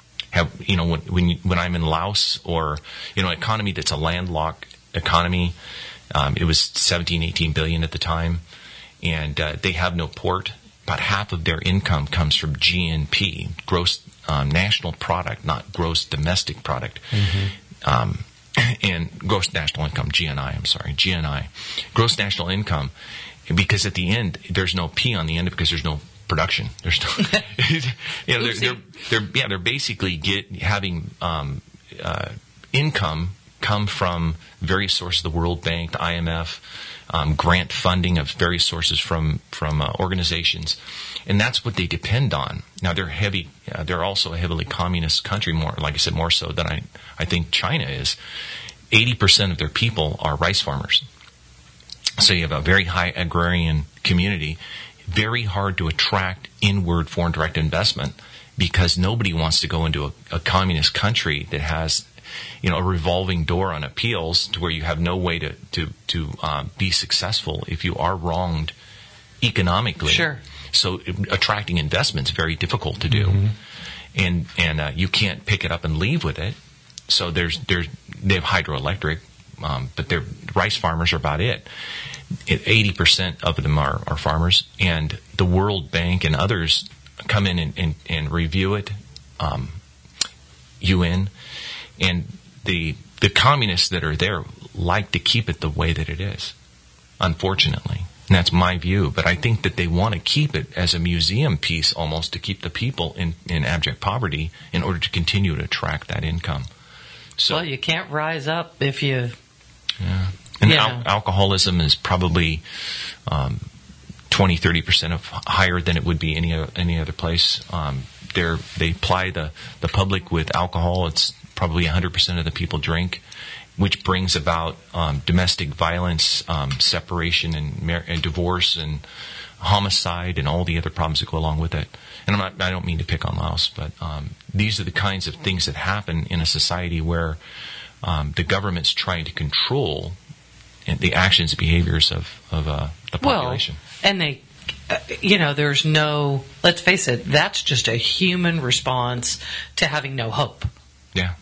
When I'm in Laos, or an economy that's a landlocked economy, it was 17-18 billion at the time, and they have no port. About half of their income comes from GNP, gross national product, not gross domestic product. and gross national income, GNI, gross national income, because at the end there's no P on the end because there's no production. There's no, they're basically having income come from various sources, the World Bank, the IMF, grant funding of various sources from organizations, and that's what they depend on. Now they're also a heavily communist country, more, like I said, more so than I think China is. 80% of their people are rice farmers. So you have a very high agrarian community, very hard to attract inward foreign direct investment because nobody wants to go into a communist country that has, a revolving door on appeals to where you have no way to be successful if you are wronged economically. Sure. So attracting investment is very difficult to do, and you can't pick it up and leave with it. So they have hydroelectric, but their rice farmers are about it. 80% of them are farmers, and the World Bank and others come in and review it. UN and the communists that are there like to keep it the way that it is, unfortunately. And that's my view. But I think that they want to keep it as a museum piece almost to keep the people in abject poverty in order to continue to attract that income. So, well, you can't rise up if you... Yeah. And alcoholism is probably 20-30% higher than it would be any other place. They ply the public with alcohol. It's probably 100% of the people drink, which brings about domestic violence, separation, and divorce, and homicide, and all the other problems that go along with it. And I don't mean to pick on Laos, but these are the kinds of things that happen in a society where the government's trying to control the actions and behaviors of the population. Well, and they, there's no, let's face it, that's just a human response to having no hope. Yeah.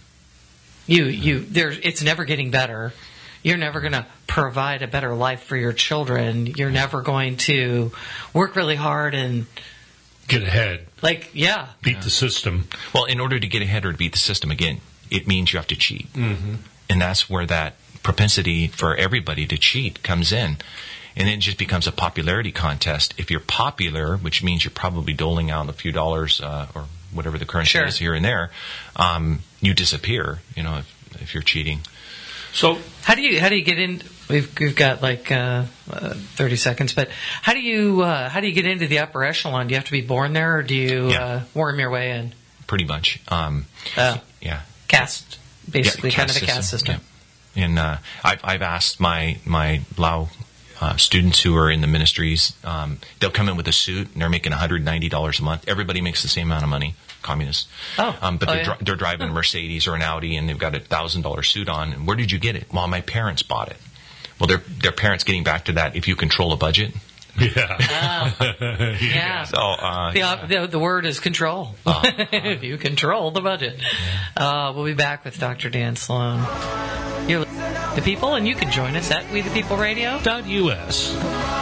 It's never getting better. You're never going to provide a better life for your children. You're never going to work really hard and get ahead. Beat the system. Well, in order to get ahead or to beat the system, again, it means you have to cheat. Mm-hmm. And that's where that propensity for everybody to cheat comes in. And then it just becomes a popularity contest. If you're popular, which means you're probably doling out a few dollars or whatever the currency is here and there, you disappear, if you're cheating. So how do you get in? We've got 30 seconds, but how do you get into the upper echelon? Do you have to be born there, or do you worm your way in? Pretty much. Caste, basically, kind of a caste system. Yeah. And I've asked my Lao students who are in the ministries, they'll come in with a suit and they're making $190 a month. Everybody makes the same amount of money, communists. They're driving a Mercedes or an Audi and they've got a $1,000 suit on. And where did you get it? Well, my parents bought it. Well, their parents, getting back to that, if you control a budget. Yeah. Yeah. So the word is control. If you control the budget. We'll be back with Dr. Dan Sloan. You're the people, and you can join us at WeThePeopleRadio.us.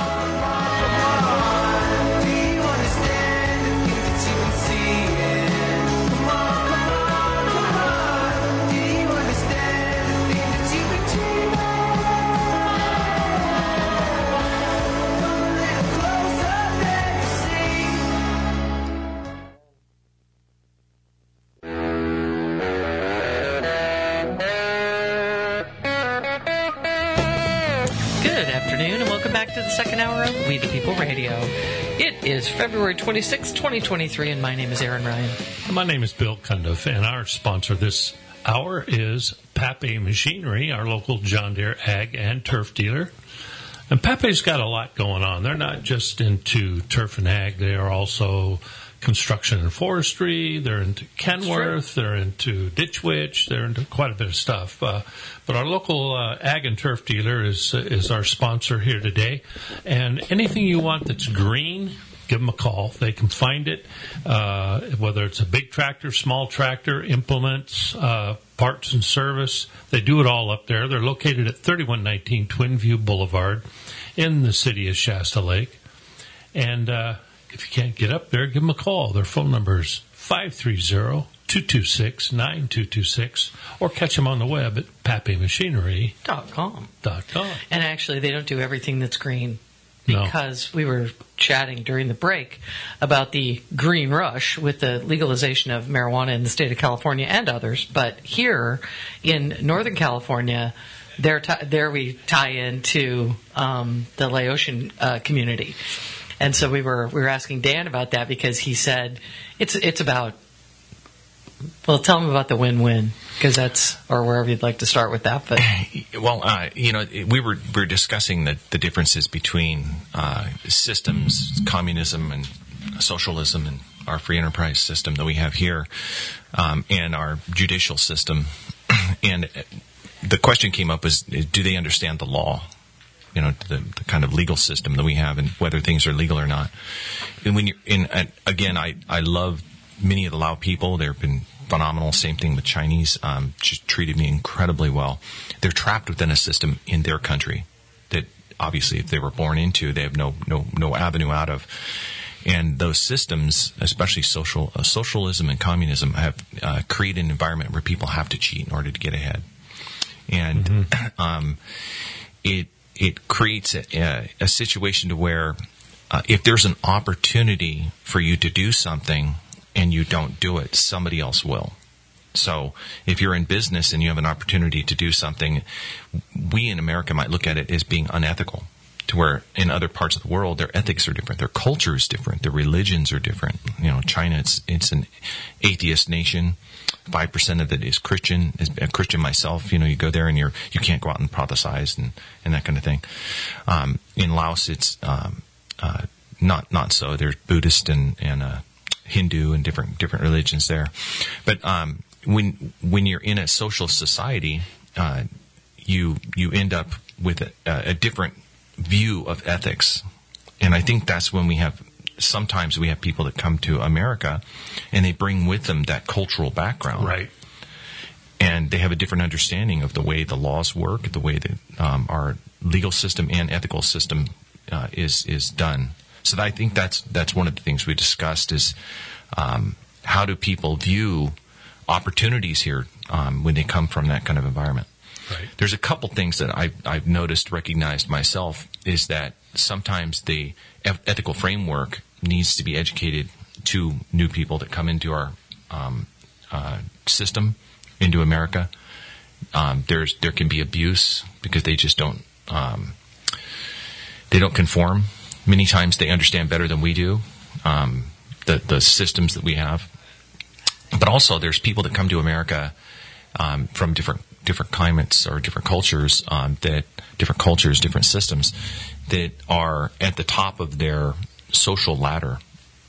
Back to the second hour of We the People Radio. It is February 26, 2023, and my name is Aaron Ryan. My name is Bill Cundiff, and our sponsor this hour is Pape Machinery, our local John Deere ag and turf dealer. And Pape's got a lot going on. They're not just into turf and ag, they are also construction and forestry, they're into Kenworth, they're into Ditch Witch, they're into quite a bit of stuff. But our local ag and turf dealer is our sponsor here today. And anything you want that's green, give them a call. They can find it, whether it's a big tractor, small tractor, implements, parts and service. They do it all up there. They're located at 3119 Twin View Boulevard in the city of Shasta Lake. And if you can't get up there, give them a call. Their phone number is 226-9226, or catch them on the web at papemachinery.com. .com. And actually, they don't do everything that's green. No. Because we were chatting during the break about the green rush with the legalization of marijuana in the state of California and others. But here in Northern California, there we tie into the Laotian community. And so we were asking Dan about that because he said it's about. Well, tell him about the win-win, because that's, or wherever you'd like to start with that. But well, we were discussing the differences between systems, communism and socialism, and our free enterprise system that we have here, and our judicial system. And the question came up was, do they understand the law? The kind of legal system that we have, and whether things are legal or not. And when you're in, again, I love many of the Lao people. They've been phenomenal. Same thing with Chinese. Just treated me incredibly well. They're trapped within a system in their country that obviously, if they were born into, they have no avenue out of. And those systems, especially socialism and communism, have created an environment where people have to cheat in order to get ahead. And it creates a situation to where if there's an opportunity for you to do something and you don't do it, somebody else will. So if you're in business and you have an opportunity to do something, we in America might look at it as being unethical, to where in other parts of the world, their ethics are different, their culture is different, their religions are different. China, it's an atheist nation. 5% of it is Christian. As a Christian myself, you go there and you can't go out and prophesize and that kind of thing. In Laos, it's not so. There's Buddhist and Hindu and different religions there. But when you're in a social society, you end up with a different view of ethics, and I think that's when sometimes we have people that come to America and they bring with them that cultural background, right? And they have a different understanding of the way the laws work, the way that our legal system and ethical system is done. So I think that's one of the things we discussed is how do people view opportunities here when they come from that kind of environment. Right. There's a couple things that I've noticed, recognized myself, is that sometimes the ethical framework needs to be educated to new people that come into our system, into America. There can be abuse because they just don't conform. Many times they understand better than we do the systems that we have. But also there's people that come to America from different climates or different cultures, different systems that are at the top of their social ladder,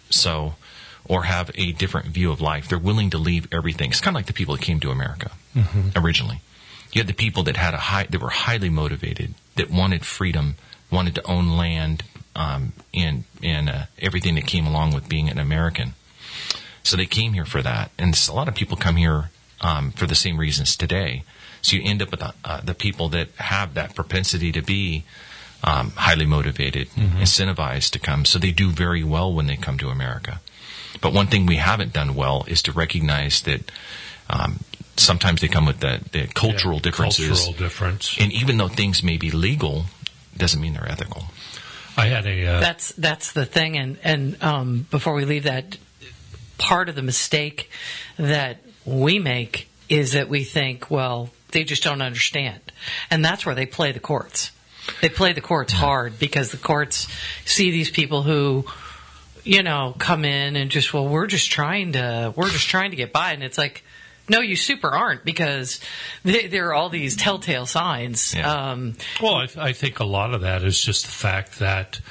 or have a different view of life. They're willing to leave everything. It's kind of like the people that came to America originally. You had the people that were highly motivated, that wanted freedom, wanted to own land, and everything that came along with being an American. So they came here for that, and a lot of people come here for the same reasons today. So you end up with the people that have that propensity to be highly motivated, incentivized to come. So they do very well when they come to America. But one thing we haven't done well is to recognize that sometimes they come with the cultural differences. Cultural difference. And even though things may be legal, doesn't mean they're ethical. I had a... That's the thing. And before we leave that, part of the mistake that we make is that we think, well, they just don't understand. And that's where they play the courts. They play the courts hard because the courts see these people who, come in and just, well, we're just trying to get by. And it's like, no, you super aren't, because there are all these telltale signs. Yeah. Well, I think a lot of that is just the fact that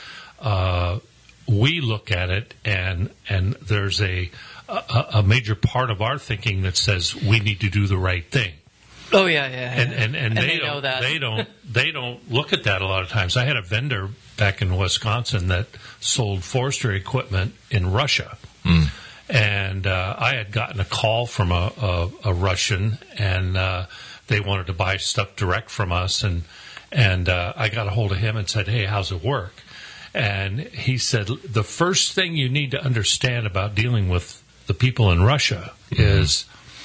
we look at it and there's a major part of our thinking that says we need to do the right thing. Oh yeah. And they know that. They don't look at that a lot of times. I had a vendor back in Wisconsin that sold forestry equipment in Russia. And I had gotten a call from a Russian, and they wanted to buy stuff direct from us, and I got a hold of him and said, "Hey, how's it work?" And he said, "The first thing you need to understand about dealing with the people in Russia is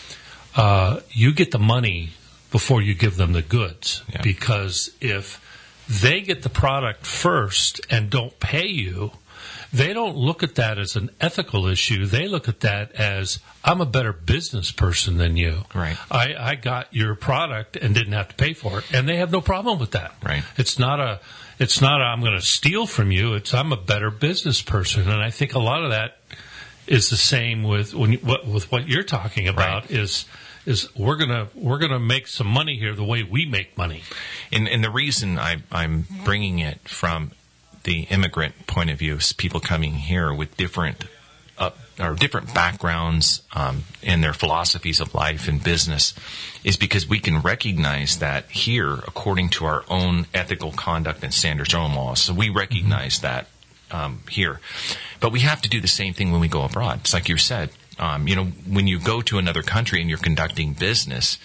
you get the money before you give them the goods. Yeah. Because if they get the product first and don't pay you, they don't look at that as an ethical issue. They look at that as, I'm a better business person than you. Right. I got your product and didn't have to pay for it. And they have no problem with that. Right. It's not I'm going to steal from you. It's I'm a better business person. And I think a lot of that is the same with what you're talking about is we're gonna make some money here the way we make money. And the reason I'm bringing it from the immigrant point of view is people coming here with different backgrounds and their philosophies of life and business is because we can recognize that here, according to our own ethical conduct and standards, our own laws. So we recognize that here. But we have to do the same thing when we go abroad. It's like you said, when you go to another country and you're conducting business,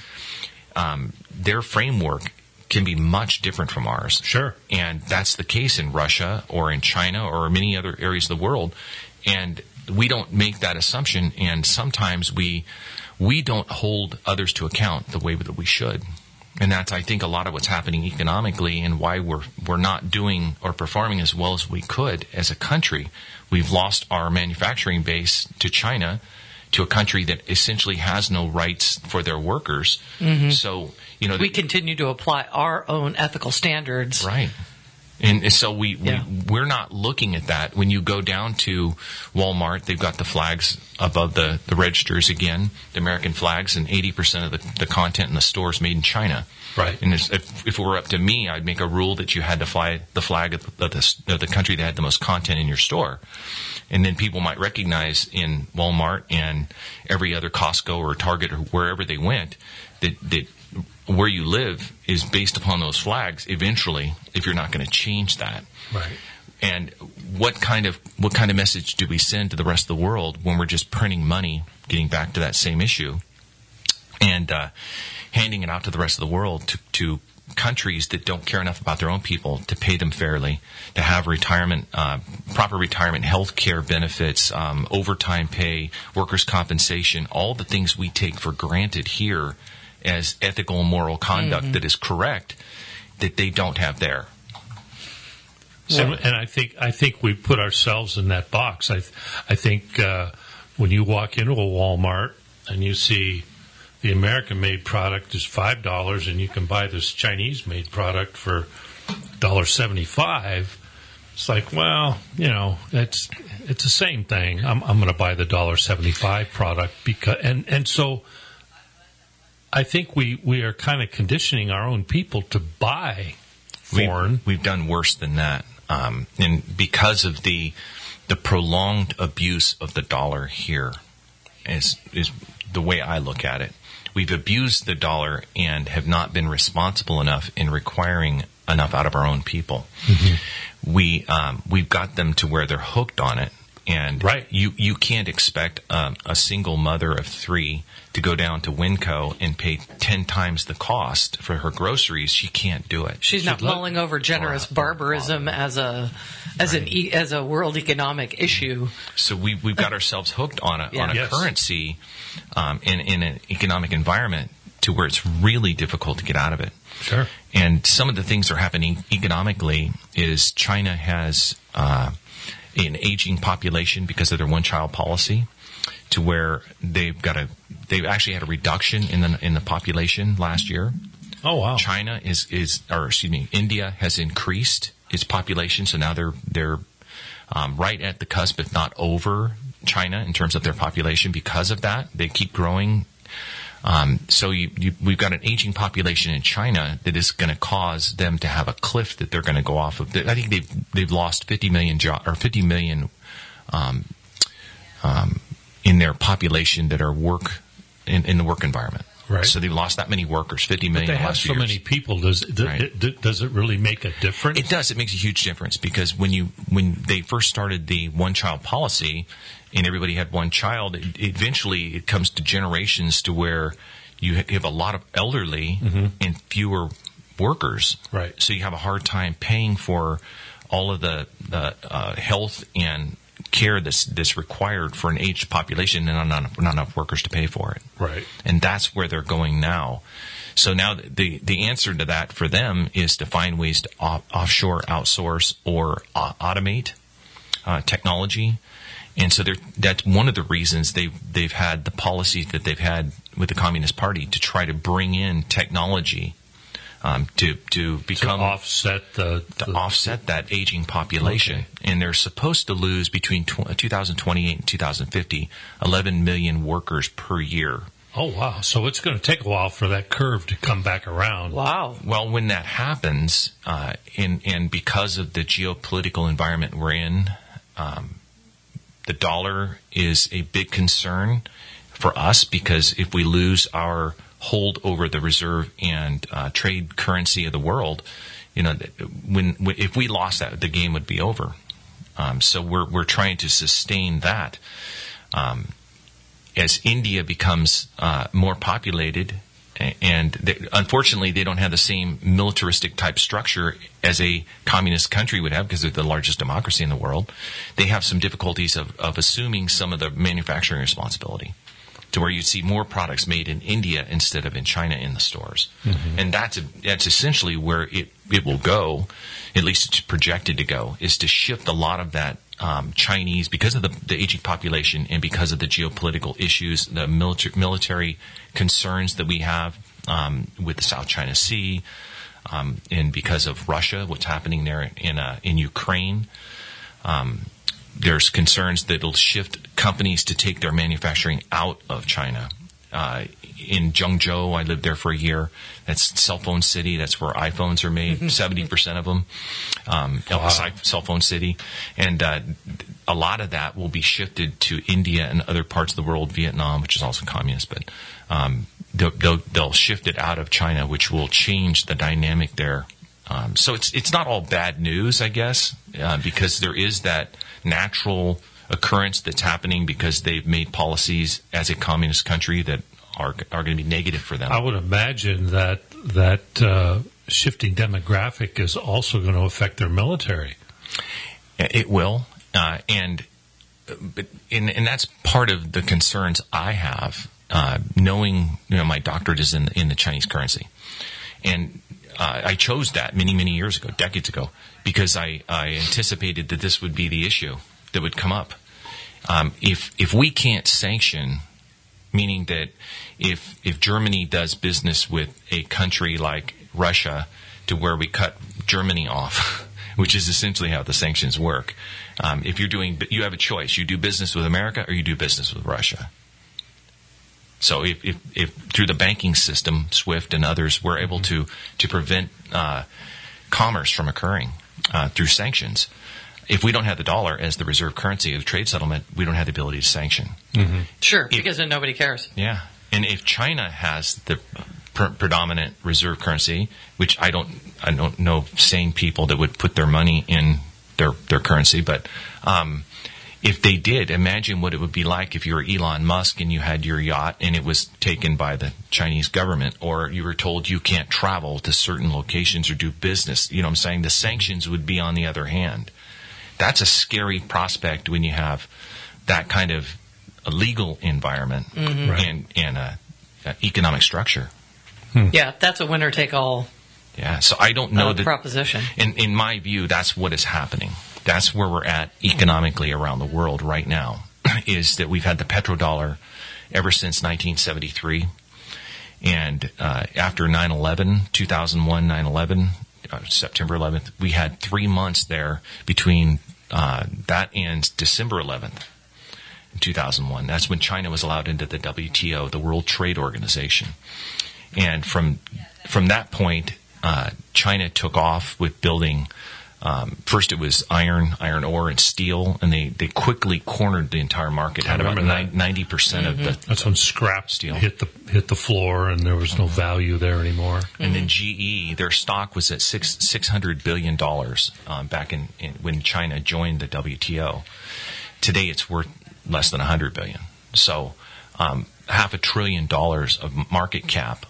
their framework can be much different from ours. Sure. And that's the case in Russia or in China or many other areas of the world. And we don't make that assumption, and sometimes we don't hold others to account the way that we should. And that's, I think, a lot of what's happening economically and why we're not doing or performing as well as we could as a country. We've lost our manufacturing base to China, to a country that essentially has no rights for their workers. Mm-hmm. So, we continue to apply our own ethical standards. Right. And so we're not looking at that. When you go down to Walmart, they've got the flags above the registers again, the American flags, and 80% of the content in the store is made in China. Right. And if it were up to me, I'd make a rule that you had to fly the flag of the country that had the most content in your store. And then people might recognize in Walmart and every other Costco or Target or wherever they went that where you live is based upon those flags eventually, if you're not going to change that. Right. And what kind of message do we send to the rest of the world when we're just printing money, getting back to that same issue, and handing it out to the rest of the world to countries that don't care enough about their own people to pay them fairly, to have proper retirement, health care benefits, overtime pay, workers' compensation, all the things we take for granted here as ethical and moral conduct that is correct, that they don't have there. So, and I think we put ourselves in that box. I think when you walk into a Walmart and you see the American-made product is $5, and you can buy this Chinese-made product for $1.75. It's like, well, it's the same thing. I'm going to buy the $1.75 product and so I think we are kind of conditioning our own people to buy foreign. We've done worse than that, and because of the prolonged abuse of the dollar here, is the way I look at it. We've abused the dollar and have not been responsible enough in requiring enough out of our own people. Mm-hmm. We've got them to where they're hooked on it, and right. You can't expect a single mother of 3 to go down to Winco and pay 10 times the cost for her groceries. She can't do it. She's not mulling over generous barbarism as a world economic issue. So we've got ourselves hooked on a currency in an economic environment to where it's really difficult to get out of it. Sure. And some of the things that are happening economically is China has an aging population because of their one-child policy, to where they've actually had a reduction in the population last year. Oh wow! India has increased its population, so now they're right at the cusp, if not over China in terms of their population. Because of that, they keep growing. So we've got an aging population in China that is going to cause them to have a cliff that they're going to go off of. I think they've lost 50 million in their population that are in the work environment. Right. So they've lost that many workers, 50 million. But they have so many people. Does it really make a difference? It does. It makes a huge difference, because when they first started the one-child policy and everybody had one child, eventually it comes to generations to where you have a lot of elderly and fewer workers. Right. So you have a hard time paying for all of the health and care that's required for an aged population, and not enough workers to pay for it. Right. And that's where they're going now. So now the answer to that for them is to find ways to offshore, outsource, or automate technology. And so that's one of the reasons they've had the policies that they've had with the Communist Party to try to bring in technology to become To offset that aging population. Okay. And they're supposed to lose between 2028 and 2050 11 million workers per year. Oh, wow. So it's going to take a while for that curve to come back around. Wow. Well, when that happens, and because of the geopolitical environment we're in, the dollar is a big concern for us, because if we lose our hold over the reserve and trade currency of the world, if we lost that, the game would be over. So we're trying to sustain that. As India becomes more populated, and unfortunately they don't have the same militaristic type structure as a communist country would have, because they're the largest democracy in the world, they have some difficulties of assuming some of the manufacturing responsibility, to where you see more products made in India instead of in China in the stores. Mm-hmm. And that's essentially where it will go, at least it's projected to go, is to shift a lot of that Chinese, because of the aging population and because of the geopolitical issues, the military concerns that we have with the South China Sea, and because of Russia, what's happening there in Ukraine. There's concerns that it'll shift companies to take their manufacturing out of China. In Zhengzhou, I lived there for a year. That's cell phone city. That's where iPhones are made. 70% of them. Cell phone city. And a lot of that will be shifted to India and other parts of the world, Vietnam, which is also communist. But they'll shift it out of China, which will change the dynamic there. So it's not all bad news, I guess, because there is that natural occurrence that's happening because they've made policies as a communist country that are going to be negative for them. I would imagine that shifting demographic is also going to affect their military. It will, and that's part of the concerns I have. Knowing, my doctorate is in the Chinese currency, and I chose that many years ago, decades ago, because I anticipated that this would be the issue that would come up. If we can't sanction, meaning that if Germany does business with a country like Russia, to where we cut Germany off, which is essentially how the sanctions work. If you have a choice. You do business with America or you do business with Russia. So if through the banking system, SWIFT and others, we're able to prevent commerce from occurring through sanctions. If we don't have the dollar as the reserve currency of the trade settlement, we don't have the ability to sanction. Mm-hmm. Sure, because then nobody cares. Yeah. And if China has the predominant reserve currency, which I don't know sane people that would put their money in their currency, but if they did, imagine what it would be like if you were Elon Musk and you had your yacht and it was taken by the Chinese government, or you were told you can't travel to certain locations or do business. You know what I'm saying? The sanctions would be on the other hand. That's a scary prospect when you have that kind of a legal environment and a economic structure. Yeah, that's a winner-take-all Yeah, so I don't know that proposition. In my view, that's what is happening. That's where we're at economically around the world right now, is that we've had the petrodollar ever since 1973. And after 9/11, 2001, 9/11, September 11th, we had 3 months there between that and December 11th, 2001. That's when China was allowed into the WTO, the World Trade Organization. And from that point, China took off with building. First, it was iron ore, and steel, and they quickly cornered the entire market. Had about 90% of the. That's when scrap steel hit the floor, and there was no value there anymore. And then GE, their stock was at $600 billion back in when China joined the WTO. Today, it's worth less than $100 billion. So, $500 billion of market cap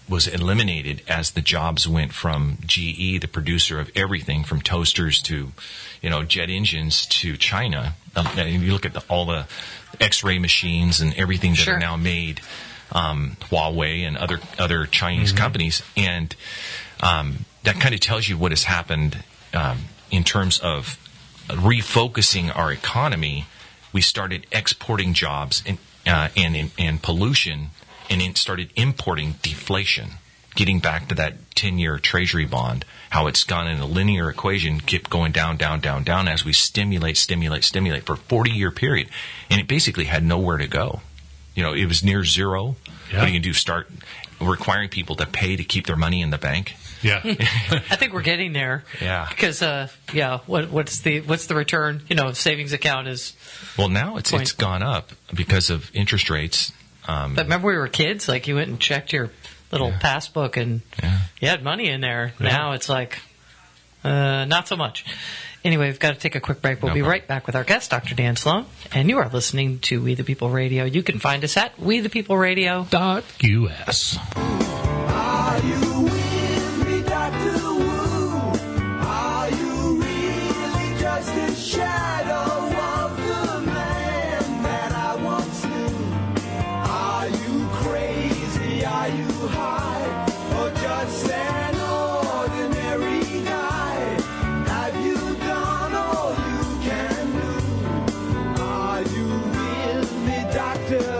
was eliminated as the jobs went from GE, the producer of everything from toasters to, jet engines, to China. And you look at all the X-ray machines and everything that are now made, Huawei and other Chinese companies, and that kind of tells you what has happened in terms of refocusing our economy. We started exporting jobs and pollution, and started importing deflation. Getting back to that 10-year Treasury bond, how it's gone in a linear equation, kept going down, down, down, down as we stimulate for a 40-year period. And it basically had nowhere to go. It was near zero. Yeah. What are you going to do? Start requiring people to pay to keep their money in the bank? Yeah. I think we're getting there. Yeah. Because what's the return? Savings account is. Well, now it's gone up because of interest rates. But remember, we were kids. Like, you went and checked your little passbook, and you had money in there. Yeah. Now it's like not so much. Anyway, we've got to take a quick break. We'll be right back with our guest, Dr. Dan Sloan. And you are listening to We the People Radio. You can find us at WeThePeopleRadio.us. Are you with me, Dr. Wu? Are you really just a shadow of the man that I once knew? Are you crazy? Are you high? Or just an ordinary guy? Have you done all you can do? Are you with me, doctor?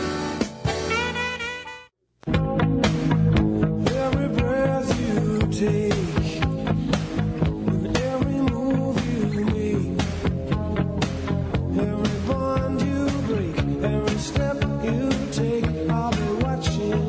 Every breath you take, and every move you make, every bond you break, every step you take, I'll be watching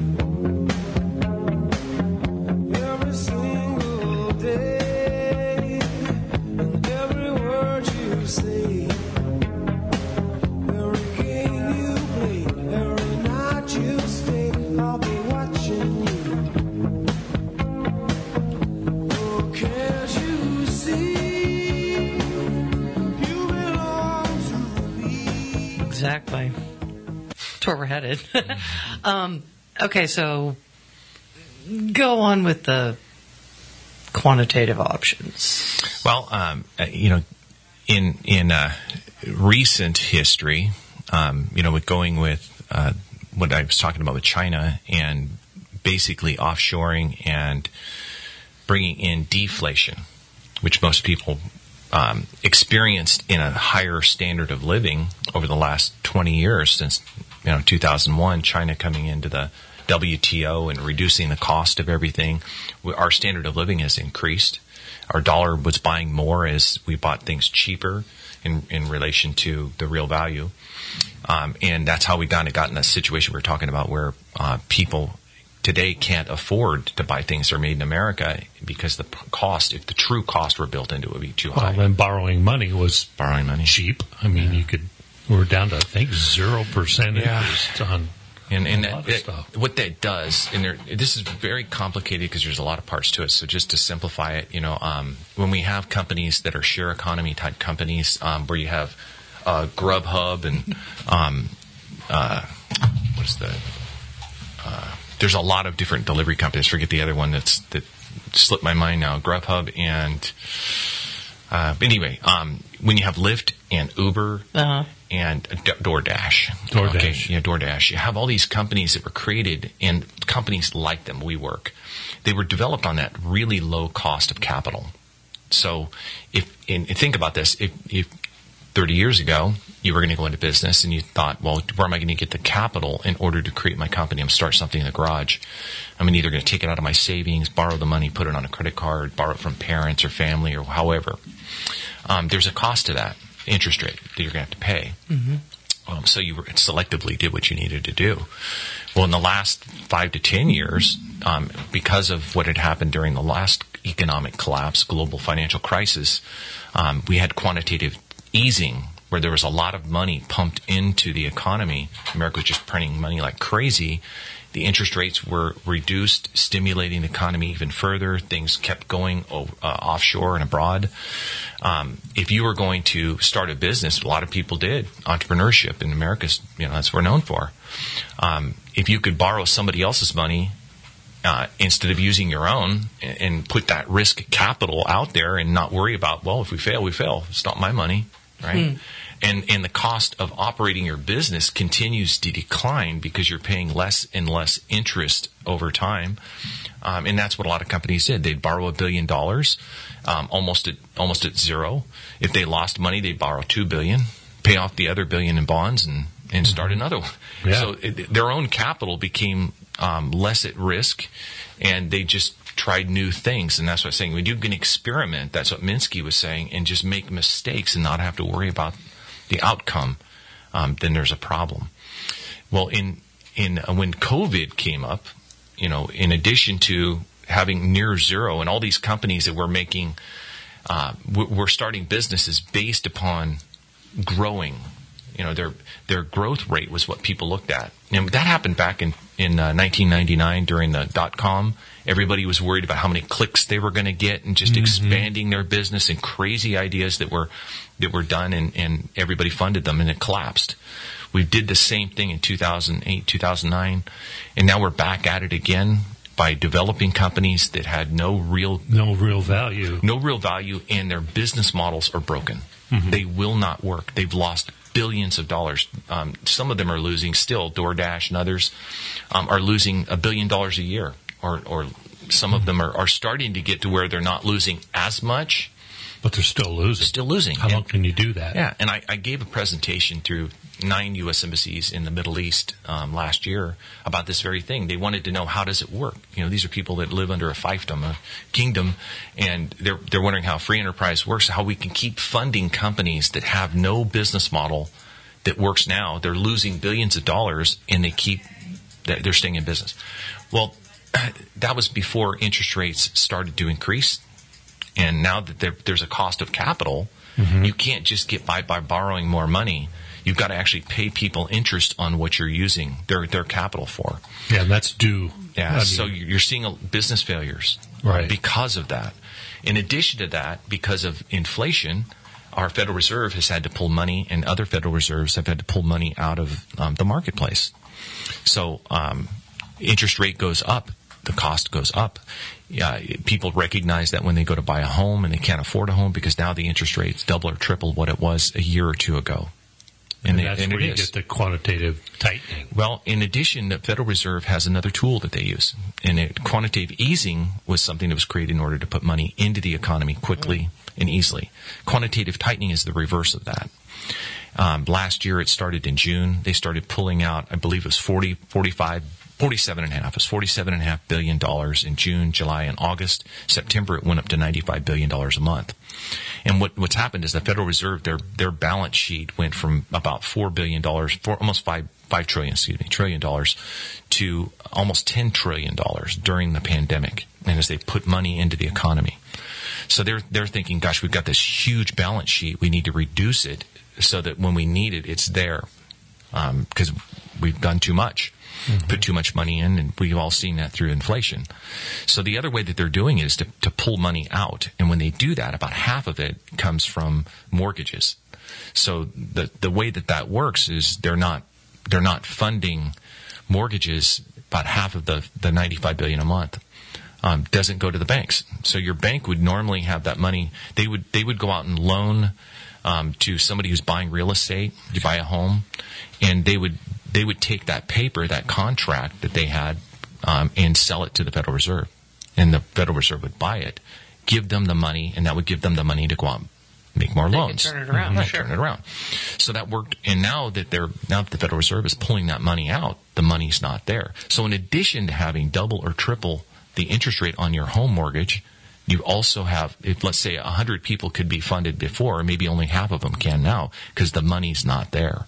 you. Every single day, and every word you say, every game you play, every night you stay, I'll be watching you. Oh, can't you see? You belong to me. Exactly. That's where we're headed. Okay, so go on with the quantitative options. Well, in recent history, with going with what I was talking about with China and basically offshoring and bringing in deflation, which most people experienced in a higher standard of living over the last 20 years since 2001, China coming into the WTO and reducing the cost of everything. Our standard of living has increased. Our dollar was buying more as we bought things cheaper in relation to the real value. And that's how we got in that situation we're talking about where people today can't afford to buy things that are made in America because the cost, if the true cost were built into it, would be too high. Well, then borrowing money was cheap. I mean, we're down to, I think, 0% interest on And a lot of stuff. what that does, this is very complicated because there's a lot of parts to it. So just to simplify it, when we have companies that are share economy type companies, where you have Grubhub and there's a lot of different delivery companies. Forget the other one that slipped my mind now. Grubhub and anyway, when you have Lyft and Uber. And DoorDash. DoorDash. You have all these companies that were created, and companies like them, WeWork, they were developed on that really low cost of capital. So, think about this: if 30 years ago you were going to go into business and you thought, well, where am I going to get the capital in order to create my company? I'm going to start something in the garage. I'm either going to take it out of my savings, borrow the money, put it on a credit card, borrow it from parents or family or however. There's a cost to that. Interest rate that you're going to have to pay. Mm-hmm. So you selectively did what you needed to do. Well, in the last 5 to 10 years, because of what had happened during the last economic collapse, global financial crisis, we had quantitative easing where there was a lot of money pumped into the economy. America was just printing money like crazy. The interest rates were reduced, stimulating the economy even further. Things kept going offshore and abroad. If you were going to start a business, a lot of people did. Entrepreneurship in America, that's what we're known for. If you could borrow somebody else's money instead of using your own and put that risk capital out there and not worry about, well, if we fail, we fail. It's not my money, right? And the cost of operating your business continues to decline because you're paying less and less interest over time. And that's what a lot of companies did. They'd borrow $1 billion, almost at zero. If they lost money, they'd borrow $2 billion, pay off the other $1 billion in bonds, and start another one. Yeah. So their own capital became less at risk, and they just tried new things. And that's what I'm saying. When you can experiment, that's what Minsky was saying, and just make mistakes and not have to worry about the outcome, then there's a problem. Well, when COVID came up, in addition to having near zero and all these companies that were making, were starting businesses based upon growing. Their growth rate was what people looked at. And that happened back in 1999 during the dot-com. Everybody was worried about how many clicks they were going to get and just expanding their business and crazy ideas that were done, and everybody funded them, and it collapsed. We did the same thing in 2008, 2009, and now we're back at it again by developing companies that had no real value, and their business models are broken. They will not work. They've lost billions of dollars. Some of them are losing still. DoorDash and others are losing $1 billion a year, or some of them are starting to get to where they're not losing as much. But they're still losing. Still losing. How long can you do that? Yeah, and I gave a presentation through 9 U.S. embassies in the Middle East last year about this very thing. They wanted to know, how does it work? These are people that live under a fiefdom, a kingdom, and they're wondering how free enterprise works, how we can keep funding companies that have no business model that works now. They're losing billions of dollars, and they're staying in business. Well, that was before interest rates started to increase. And now that there's a cost of capital, you can't just get by borrowing more money. You've got to actually pay people interest on what you're using their capital for. Yeah, and that's due. Yeah, so you're seeing business failures because of that. In addition to that, because of inflation, our Federal Reserve has had to pull money, and other Federal Reserves have had to pull money out of the marketplace. So interest rate goes up, the cost goes up. People recognize that when they go to buy a home and they can't afford a home because now the interest rate's double or triple what it was a year or two ago. And that's where you get the quantitative tightening. Well, in addition, the Federal Reserve has another tool that they use. And quantitative easing was something that was created in order to put money into the economy quickly and easily. Quantitative tightening is the reverse of that. Last year, it started in June. They started pulling out, I believe it was $47.5 billion in June, July, and August. September, it went up to $95 billion a month. And what's happened is the Federal Reserve, their balance sheet went from about $4 billion, almost $5 trillion, to almost $10 trillion during the pandemic, and as they put money into the economy. So they're thinking, gosh, we've got this huge balance sheet. We need to reduce it so that when we need it, it's there, because we've done too much. Put too much money in, and we've all seen that through inflation. So the other way that they're doing it is to pull money out. And when they do that, about half of it comes from mortgages. So the way that works is they're not funding mortgages. About half of the $95 billion a month doesn't go to the banks. So your bank would normally have that money. They would go out and loan to somebody who's buying real estate. You buy a home, and they would take that paper, that contract that they had, and sell it to the Federal Reserve. And the Federal Reserve would buy it, give them the money, and that would give them the money to go out and make more loans. Turn it around. Right, Sure. turn it around. So that worked. And now that the Federal Reserve is pulling that money out, the money's not there. So in addition to having double or triple the interest rate on your home mortgage, you also have, let's say 100 people could be funded before, maybe only half of them can now because the money's not there.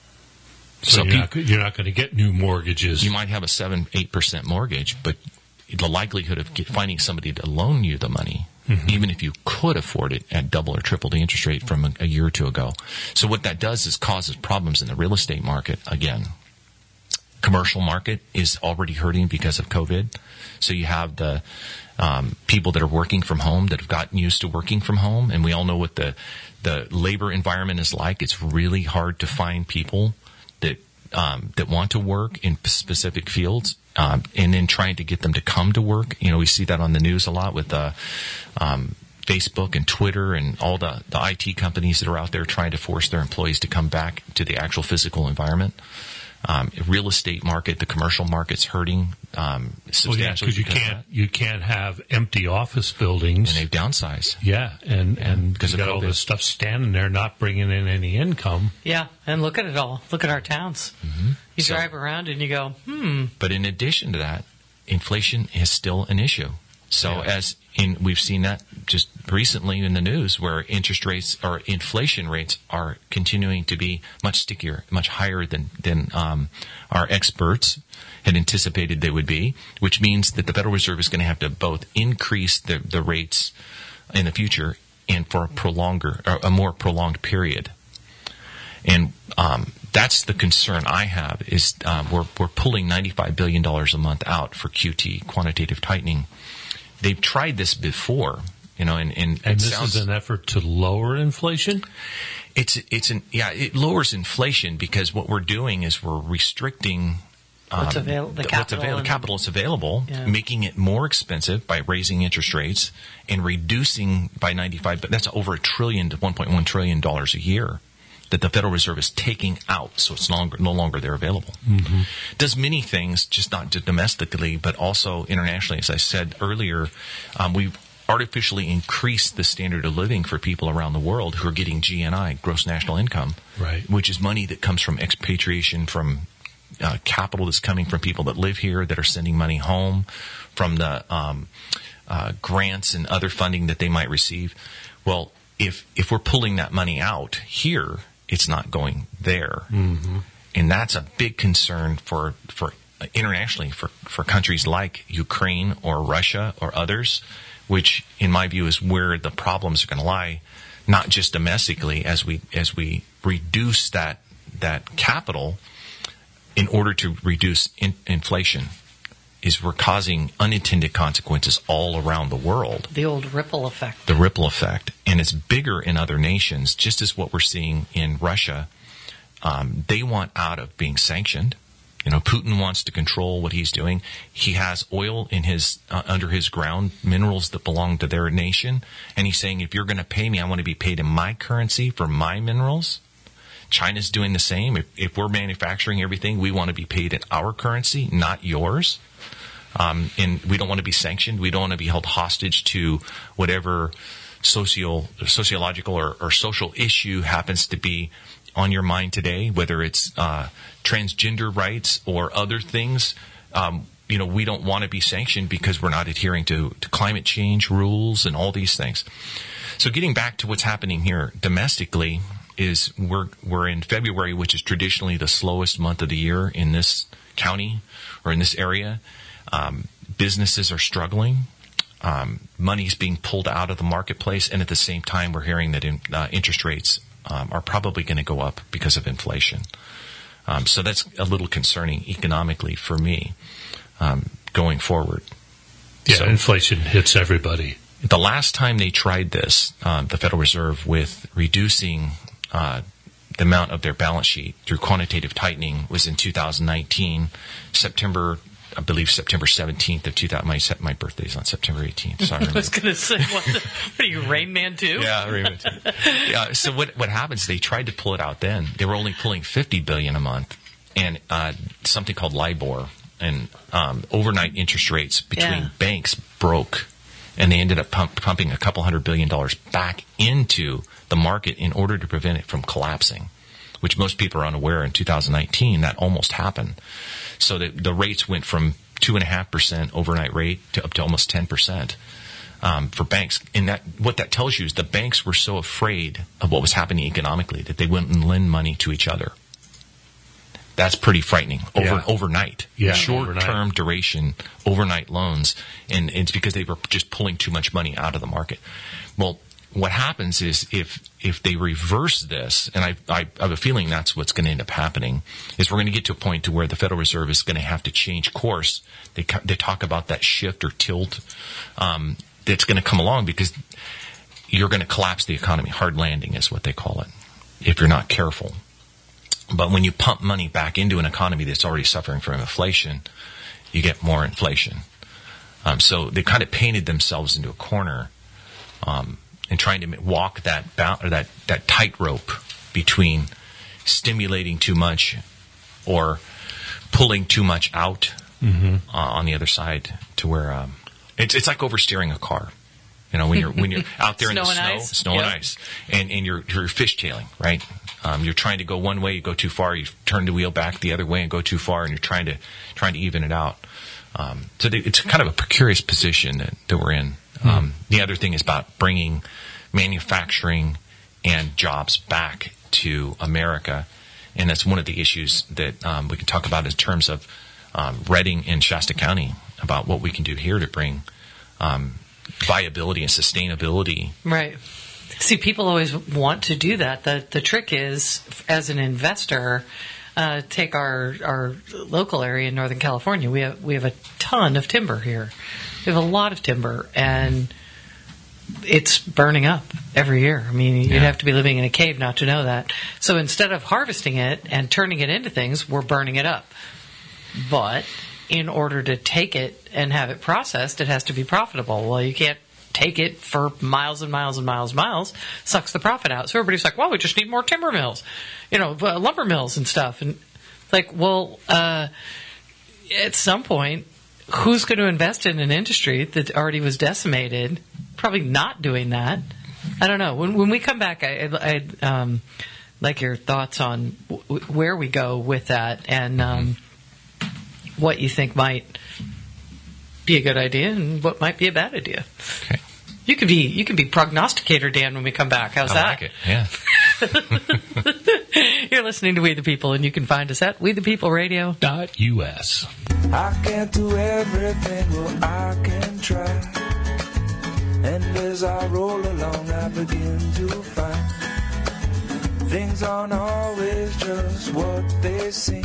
So you're not going to get new mortgages. You might have a 7-8% mortgage, but the likelihood of finding somebody to loan you the money, even if you could afford it at double or triple the interest rate from a year or two ago. So what that does is causes problems in the real estate market again. Commercial market is already hurting because of COVID. So you have the people that are working from home that have gotten used to working from home, and we all know what the labor environment is like. It's really hard to find people that want to work in specific fields. and then trying to get them to come to work. We see that on the news a lot with Facebook and Twitter and all the IT companies that are out there trying to force their employees to come back to the actual physical environment. Real estate market, the commercial market's hurting substantially. Because you can't have empty office buildings, and they've downsized. Yeah, and because you got all this stuff standing there, not bringing in any income. Yeah, and look at it all. Look at our towns. Mm-hmm. You drive around and you go, But in addition to that, inflation is still an issue. So we've seen that just recently in the news, where interest rates or inflation rates are continuing to be much stickier, much higher than our experts had anticipated they would be, which means that the Federal Reserve is going to have to both increase the rates in the future and for a more prolonged period. And that's the concern I have is we're pulling $95 billion a month out for QT, quantitative tightening. They've tried this before, and this is an effort to lower inflation? It lowers inflation because what we're doing is we're restricting the capital that's available, making it more expensive by raising interest rates and reducing by 95. But that's over $1 trillion to $1.1 trillion a year that the Federal Reserve is taking out, so it's no longer there available. Mm-hmm. Does many things, just not domestically, but also internationally. As I said earlier, we've artificially increased the standard of living for people around the world who are getting GNI, gross national income, right, which is money that comes from expatriation, from capital that's coming from people that live here that are sending money home, from the grants and other funding that they might receive. Well, if we're pulling that money out here, it's not going there. Mm-hmm. And that's a big concern for internationally for countries like Ukraine or Russia or others, which in my view is where the problems are going to lie, not just domestically as we reduce that capital in order to reduce inflation. Is we're causing unintended consequences all around the world. The old ripple effect. The ripple effect. And it's bigger in other nations, just as what we're seeing in Russia. They want out of being sanctioned. Putin wants to control what he's doing. He has oil in his under his ground, minerals that belong to their nation. And he's saying, if you're going to pay me, I want to be paid in my currency for my minerals. China's doing the same. If we're manufacturing everything, we want to be paid in our currency, not yours. And we don't want to be sanctioned. We don't want to be held hostage to whatever sociological or social issue happens to be on your mind today, whether it's transgender rights or other things. We don't want to be sanctioned because we're not adhering to climate change rules and all these things. So getting back to what's happening here domestically is we're in February, which is traditionally the slowest month of the year in this county or in this area. Businesses are struggling. Money's being pulled out of the marketplace, and at the same time, we're hearing that interest rates are probably going to go up because of inflation. So that's a little concerning economically for me going forward. Yeah, so, inflation hits everybody. The last time they tried this, the Federal Reserve, with reducing the amount of their balance sheet through quantitative tightening was in 2019, September 17th of 2000. My birthday's on September 18th. So I was going to say, what are you, Rain Man 2? Yeah, Rain Man 2. Yeah, so what happens, they tried to pull it out then. They were only pulling $50 billion a month. And something called LIBOR and overnight interest rates between banks broke. And they ended up pumping a couple $100 billion back into the market in order to prevent it from collapsing, which most people are unaware. In 2019, that almost happened. So the rates went from 2.5% overnight rate to up to almost 10% for banks. And what that tells you is the banks were so afraid of what was happening economically that they wouldn't lend money to each other. That's pretty frightening. Overnight. Yeah, short-term duration, overnight loans. And it's because they were just pulling too much money out of the market. Well, what happens is if they reverse this, and I have a feeling that's what's going to end up happening, is we're going to get to a point to where the Federal Reserve is going to have to change course. They talk about that shift or tilt that's going to come along because you're going to collapse the economy. Hard landing is what they call it, if you're not careful. But when you pump money back into an economy that's already suffering from inflation, you get more inflation. So they kind of painted themselves into a corner, and trying to walk that tightrope between stimulating too much or pulling too much out on the other side, to where it's like oversteering a car. You know, when you're out there in the snow and ice, and you're fishtailing, right? You're trying to go one way, you go too far, you turn the wheel back the other way and go too far, and you're trying to even it out. So it's kind of a precarious position that we're in. The other thing is about bringing manufacturing and jobs back to America, and that's one of the issues that we can talk about in terms of Redding and Shasta County, about what we can do here to bring viability and sustainability. Right. See, people always want to do that. The trick is, as an investor, take our local area in Northern California. We have a ton of timber here. We have a lot of timber, and it's burning up every year. I mean, you'd have to be living in a cave not to know that. So instead of harvesting it and turning it into things, we're burning it up. But in order to take it and have it processed, it has to be profitable. Well, you can't take it for miles and miles and miles and miles. Sucks the profit out. So everybody's like, well, we just need more timber mills, lumber mills and stuff. And it's like, well, at some point, who's going to invest in an industry that already was decimated? Probably not doing that. I don't know. When we come back, I'd like your thoughts on where we go with that, and what you think might be a good idea and what might be a bad idea. Okay. You can be prognosticator, Dan, when we come back. How's that? I like it. Yeah. You're listening to We the People, and you can find us at WeThePeopleRadio.us. I can't do everything, well, I can try. And as I roll along, I begin to find things aren't always just what they seem.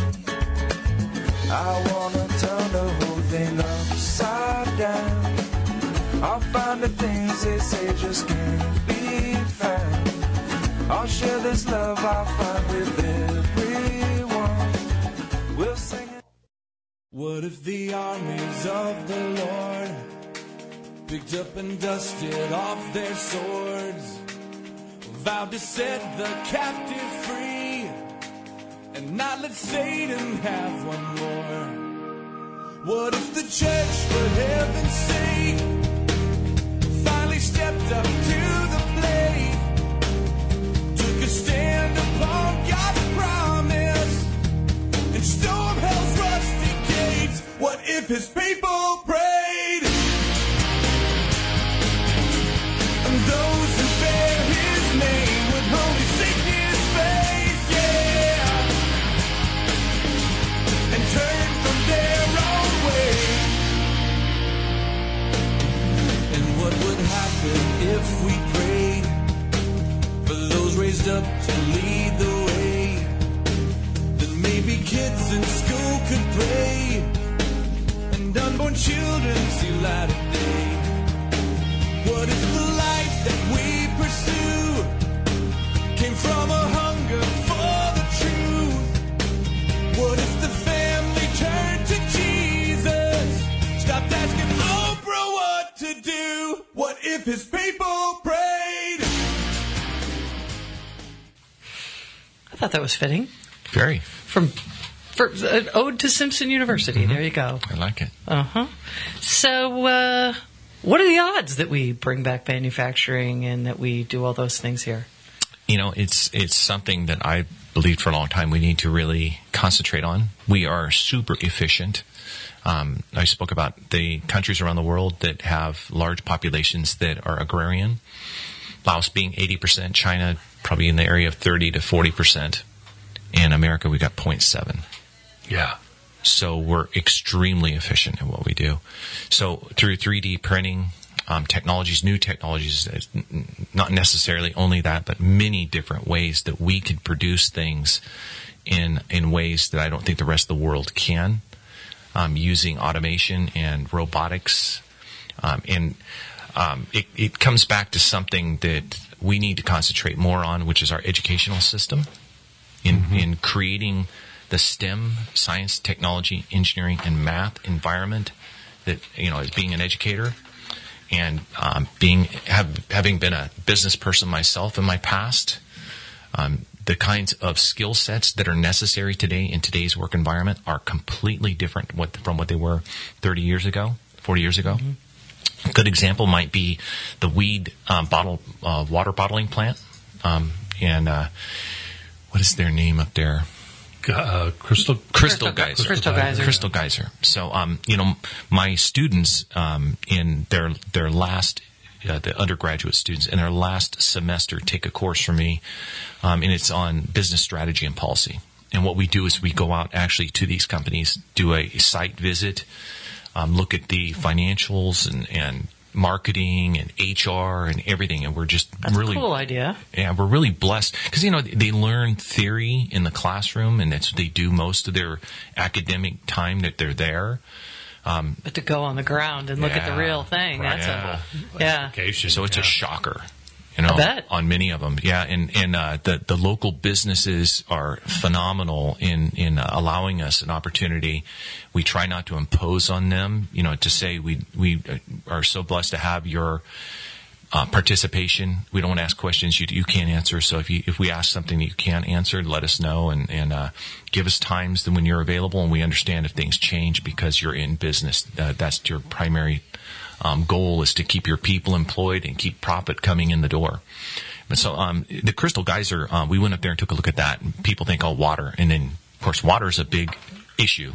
I wanna turn the whole thing upside down. I'll find the things they say just can't be found. I'll share this love I find with everyone. We'll sing it. What if the armies of the Lord picked up and dusted off their swords, vowed to set the captive free, and not let Satan have one more? What if the church, for heaven's sake, finally stepped up to the plate, took a stand upon God's promise, and stormed hell's rusty gates? What if his people prayed? And those who bear his name would only seek his face, yeah, and turn from their own way. And what would happen if we prayed for those raised up to lead the way? Then maybe kids in school could pray, and unborn children see light of day. What if the life that we pursue came from a hunger for the truth? What if the family turned to Jesus, stopped asking Oprah what to do? What if his people prayed? I thought that was fitting. Very. For an ode to Simpson University. There you go. I like it. So, what are the odds that we bring back manufacturing and that we do all those things here? You know, it's something that I believed for a long time we need to really concentrate on. We are super efficient. I spoke about the countries around the world that have large populations that are agrarian. Laos being 80%, China probably in the area of 30 to 40%. In America, we got 0.7. Yeah. So we're extremely efficient in what we do. So through 3D printing, technologies, new technologies, not necessarily only that, but many different ways that we can produce things in ways that I don't think the rest of the world can, using automation and robotics. It comes back to something that we need to concentrate more on, which is our educational system, in creating the STEM, science, technology, engineering, and math environment that, as being an educator and having been a business person myself in my past, the kinds of skill sets that are necessary today in today's work environment are completely different from what they were 30 years ago, 40 years ago. A good example might be the Weed water bottling plant. And what is their name up there? Crystal Geyser. Crystal Geyser. So, my students in their last, the undergraduate students in their last semester take a course from me, and it's on business strategy and policy. And what we do is we go out actually to these companies, do a site visit, look at the financials and marketing and HR and everything, and we're just That's really a cool idea. Yeah, we're really blessed because they learn theory in the classroom, and that's what they do most of their academic time that they're there. But to go on the ground and look at the real thing, right, that's So it's a shocker. I bet. On many of them, and the local businesses are phenomenal in allowing us an opportunity. We try not to impose on them, to say we are so blessed to have your participation. We don't want to ask questions you can't answer. So if we ask something that you can't answer, let us know and give us times when you're available, and we understand if things change because you're in business. That's your primary goal, is to keep your people employed and keep profit coming in the door. So the Crystal Geyser, we went up there and took a look at that. And people think, water. And then, of course, water is a big issue.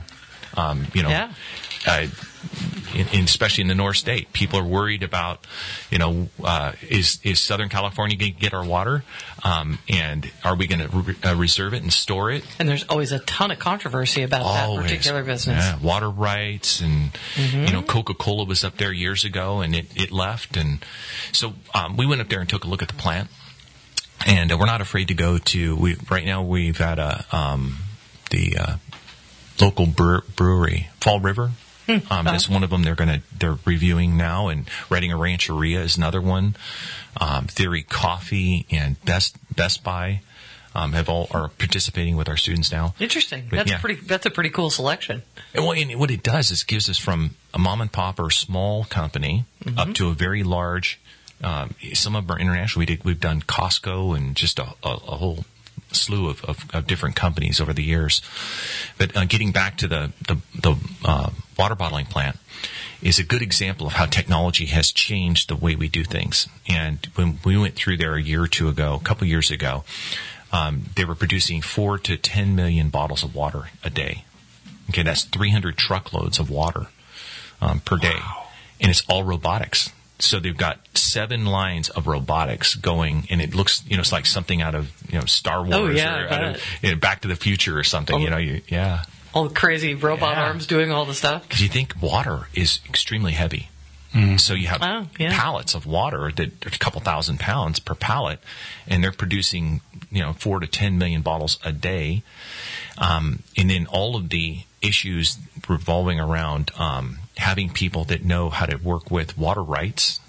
Especially in the North State, people are worried about, is Southern California going to get our water, and are we going to reserve it and store it? And there's always a ton of controversy about that particular business. Yeah, water rights, and Coca-Cola was up there years ago, and it left, and so we went up there and took a look at the plant, and we're not afraid to go to. Right now we've had the local brewery, Fall River. Is one of them they're reviewing now, and Redding Rancheria is another one. Theory Coffee and Best Buy are participating with our students now. Interesting. That's a pretty cool selection. And what it does is gives us from a mom and pop or small company up to a very large. Some of them are international. We've done Costco and just a whole slew of different companies over the years. But getting back to the water bottling plant is a good example of how technology has changed the way we do things. And when we went through there a couple years ago, they were producing 4 to 10 million bottles of water a day. Okay, that's 300 truckloads of water per day. And it's all robotics. So they've got 7 lines of robotics going, and it looks, it's like something out of, Star Wars or out of, Back to the Future or something, All the crazy robot arms doing all the stuff. Because you think water is extremely heavy. So you have pallets of water that are a couple thousand pounds per pallet, and they're producing, 4 to 10 million bottles a day. And then all of the issues revolving around having people that know how to work with water rights,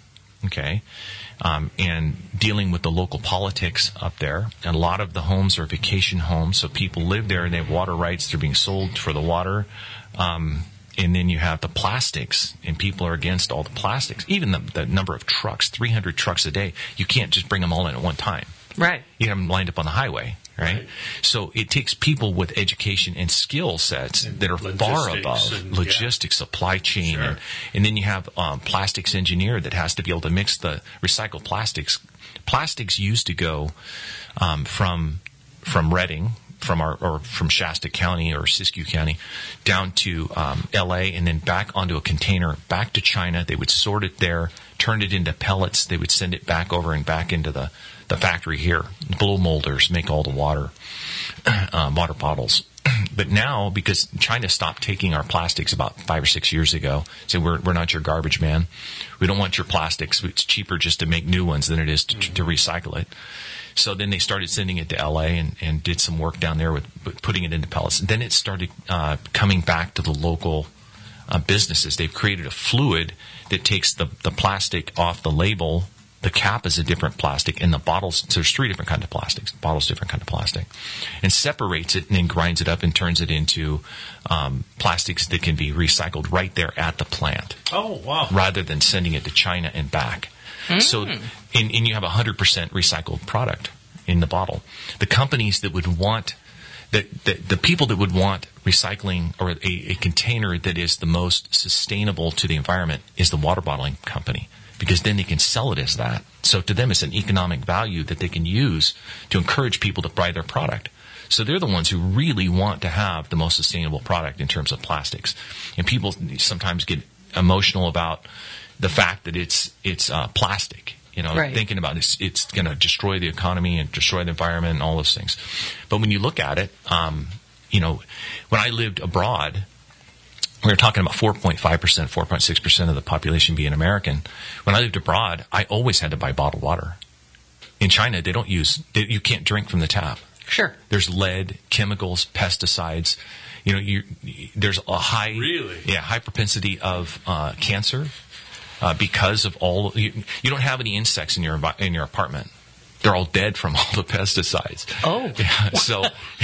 and dealing with the local politics up there. And a lot of the homes are vacation homes, so people live there and they have water rights. They're being sold for the water. And then you have the plastics, and people are against all the plastics. Even the number of trucks, 300 trucks a day, you can't just bring them all in at one time. Right. You have them lined up on the highway, right? So it takes people with education and skill sets that are far above logistics, supply chain. Sure. And then you have plastics engineer that has to be able to mix the recycled plastics. Plastics used to go from Redding, from Shasta County or Siskiyou County down to L.A. and then back onto a container, back to China. They would sort it there, turn it into pellets. They would send it back over and back into the factory here. Blow molders make all the water bottles. But now, because China stopped taking our plastics about 5 or 6 years ago, said we're not your garbage man. We don't want your plastics. It's cheaper just to make new ones than it is to recycle it. So then they started sending it to L.A. and did some work down there with putting it into pellets. And then it started coming back to the local businesses. They've created a fluid that takes the plastic off the label The cap is a different plastic, and the bottles, so there's 3 different kinds of plastics. The bottle's different kind of plastic. And separates it and then grinds it up and turns it into plastics that can be recycled right there at the plant. Oh, wow. Rather than sending it to China and back. So, and you have 100% recycled product in the bottle. The companies that would want, the people that would want recycling or a container that is the most sustainable to the environment is the water bottling company. Because then they can sell it as that. So to them, it's an economic value that they can use to encourage people to buy their product. So they're the ones who really want to have the most sustainable product in terms of plastics. And people sometimes get emotional about the fact that it's plastic. You know, Right. thinking about it's going to destroy the economy and destroy the environment and all those things. But when you look at it, you know, when I lived abroad, we were talking about 4.5%, 4.6% of the population being American. When I lived abroad, I always had to buy bottled water. In China, they don't use, you can't drink from the tap. Sure. There's lead, chemicals, pesticides. You know, there's a high propensity of cancer because of all. You don't have any insects in your apartment. They're all dead from all the pesticides. Oh. Yeah, so,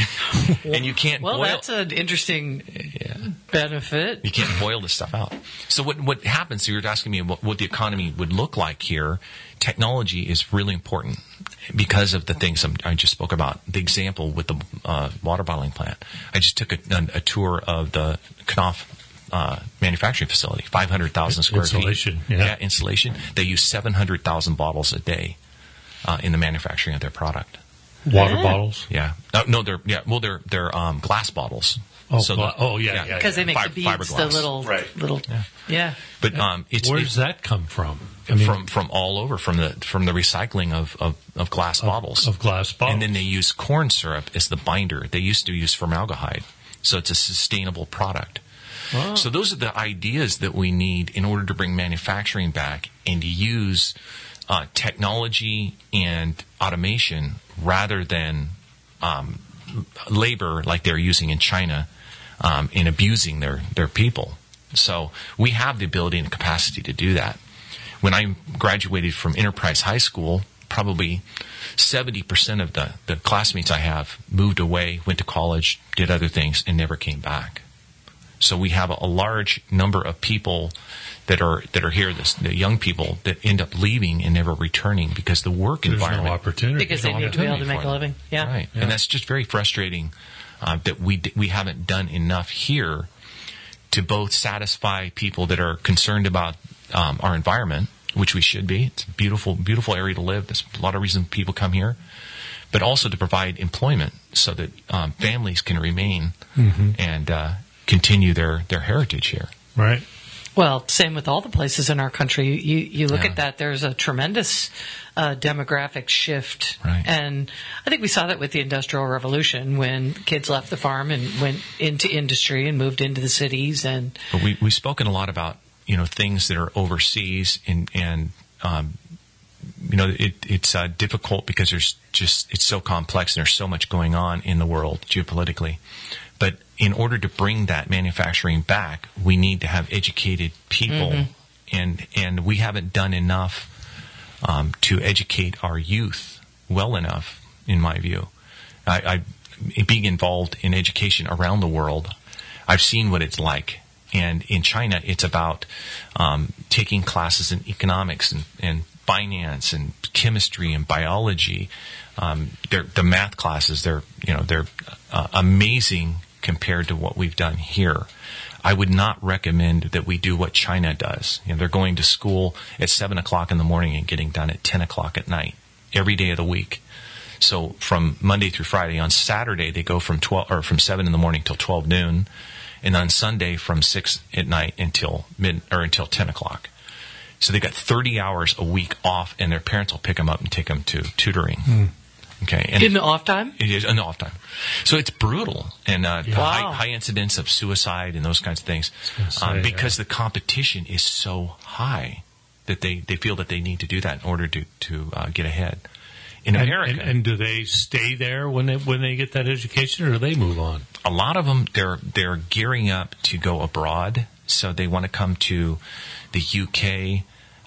and you can't Well, boil. that's an interesting benefit. You can't boil this stuff out. So what happens, so you're asking me what the economy would look like here. Technology is really important because of the things I just spoke about. The example with the water bottling plant. I just took a tour of the Knopf manufacturing facility, 500,000 square feet. Installation, yeah. Installation. They use 700,000 bottles a day in the manufacturing of their product. Water bottles? Yeah. No, they're glass bottles. Oh, So yeah. Because they make the beads, the fiberglass. little, yeah. But Where does that come from? from all over, from the recycling of glass bottles. Of glass bottles. And then they use corn syrup as the binder. They used to use formaldehyde. So it's a sustainable product. Wow. So those are the ideas that we need in order to bring manufacturing back and to use technology and automation rather than labor like they're using in China in abusing their people. So we have the ability and capacity to do that. When I graduated from Enterprise High School, probably 70% of the classmates I have moved away, went to college, did other things, and never came back. So we have a large number of people that are here, the young people that end up leaving and never returning because the work There's environment. no opportunity. Because they need to be able to make a living. Yeah. Right. Yeah. And that's just very frustrating that we haven't done enough here to both satisfy people that are concerned about our environment, which we should be. It's a beautiful, beautiful area to live. There's a lot of reasons people come here. But also to provide employment so that families can remain and continue their heritage here. Right. Well, same with all the places in our country. You look Yeah. at that, there's a tremendous demographic shift. Right. And I think we saw that with the Industrial Revolution when kids left the farm and went into industry and moved into the cities. And But we've spoken a lot about, things that are overseas and it's difficult because it's so complex and there's so much going on in the world geopolitically. But in order to bring that manufacturing back, we need to have educated people, and we haven't done enough to educate our youth well enough, in my view. Being involved in education around the world, I've seen what it's like. And in China, it's about taking classes in economics and finance and chemistry and biology. The math classes, they're amazing compared to what we've done here. I would not recommend that we do what China does. They're going to school at 7 o'clock in the morning and getting done at 10 o'clock at night, every day of the week. So from Monday through Friday. On Saturday, they go from 7 in the morning till 12 noon, and on Sunday from 6 at night until 10 o'clock. So they got 30 hours a week off, and their parents will pick them up and take them to tutoring. Okay, and in the off time? It is in the off time. So it's brutal and Wow. high incidence of suicide and those kinds of things because the competition is so high that they feel that they need to do that in order to get ahead. In America, And do they stay there when they get that education, or do they move on? a lot of them they're gearing up to go abroad, so they want to come to the UK,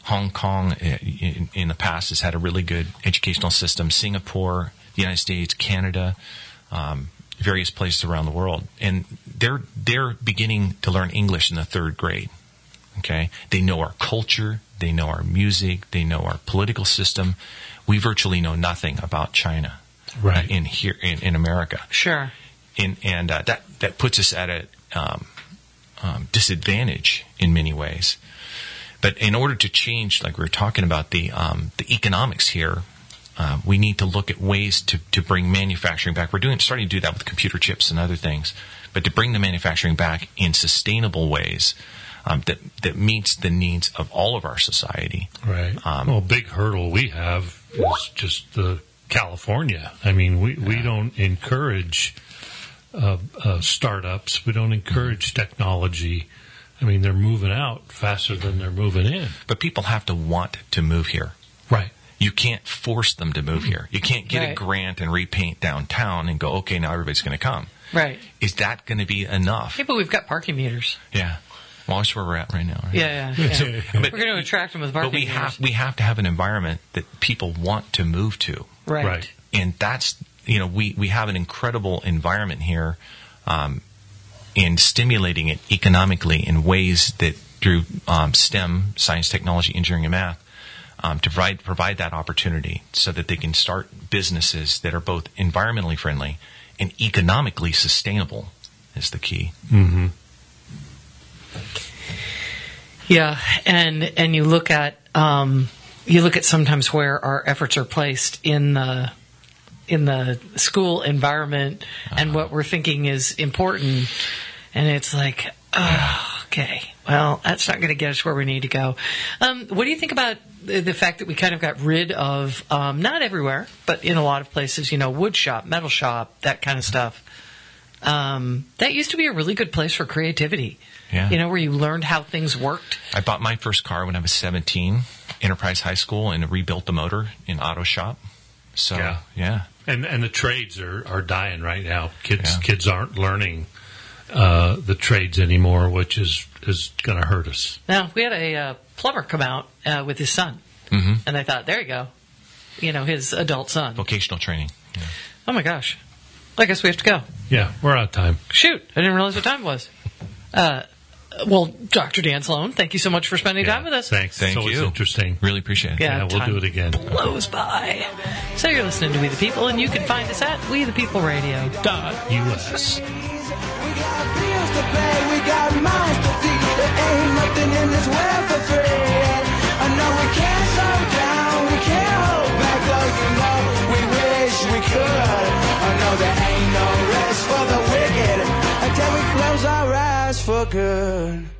Hong Kong in the past has had a really good educational system. Singapore, the United States, Canada, various places around the world. And they're beginning to learn English in the 3rd grade. Okay? They know our culture. They know our music. They know our political system. We virtually know nothing about China. Right. In America. Sure. And that puts us at a disadvantage in many ways. But in order to change, like we were talking about, the economics here, we need to look at ways to bring manufacturing back. We're starting to do that with computer chips and other things. But to bring the manufacturing back in sustainable ways that meets the needs of all of our society. Right. Well, a big hurdle we have is just the California. I mean, we don't encourage startups. We don't encourage technology. I mean, they're moving out faster than they're moving in. But people have to want to move here. Right. You can't force them to move here. You can't get a grant and repaint downtown and go, okay, now everybody's going to come. Right. Is that going to be enough? Yeah, but we've got parking meters. Yeah. Well, that's where we're at right now. Right? Yeah. But we're going to attract them with parking But meters. we have to have an environment that people want to move to. Right. And that's, we have an incredible environment here in stimulating it economically in ways that through STEM, science, technology, engineering, and math, to provide that opportunity so that they can start businesses that are both environmentally friendly and economically sustainable is the key. Mm-hmm. Yeah, and you look at sometimes where our efforts are placed in the school environment and what we're thinking is important, and it's like, oh, okay, well, that's not going to get us where we need to go. What do you think about the fact that we kind of got rid of, not everywhere, but in a lot of places, wood shop, metal shop, that kind of stuff? That used to be a really good place for creativity. Yeah. Where you learned how things worked. I bought my first car when I was 17, Enterprise High School, and rebuilt the motor in auto shop. So, yeah. And the trades are dying right now. Kids aren't learning the trades anymore, which is going to hurt us. Now, we had a plumber come out with his son. Mm-hmm. And I thought, there you go. His adult son. Vocational training. Yeah. Oh, my gosh. I guess we have to go. Yeah, we're out of time. Shoot. I didn't realize what time it was. Well, Dr. Dan Sloan, thank you so much for spending time with us. Thank you. It's always interesting. Really appreciate it. Yeah, we'll do it again. Blows by. So you're listening to We the People, and you can find us at WeThePeopleRadio.us. We got bills to pay, we got mouths to feed. There ain't nothing in this world for free. I know we can't slow down, we can't hold back, though we wish we could. I know there ain't no rest for the wicked until we close our eyes for good.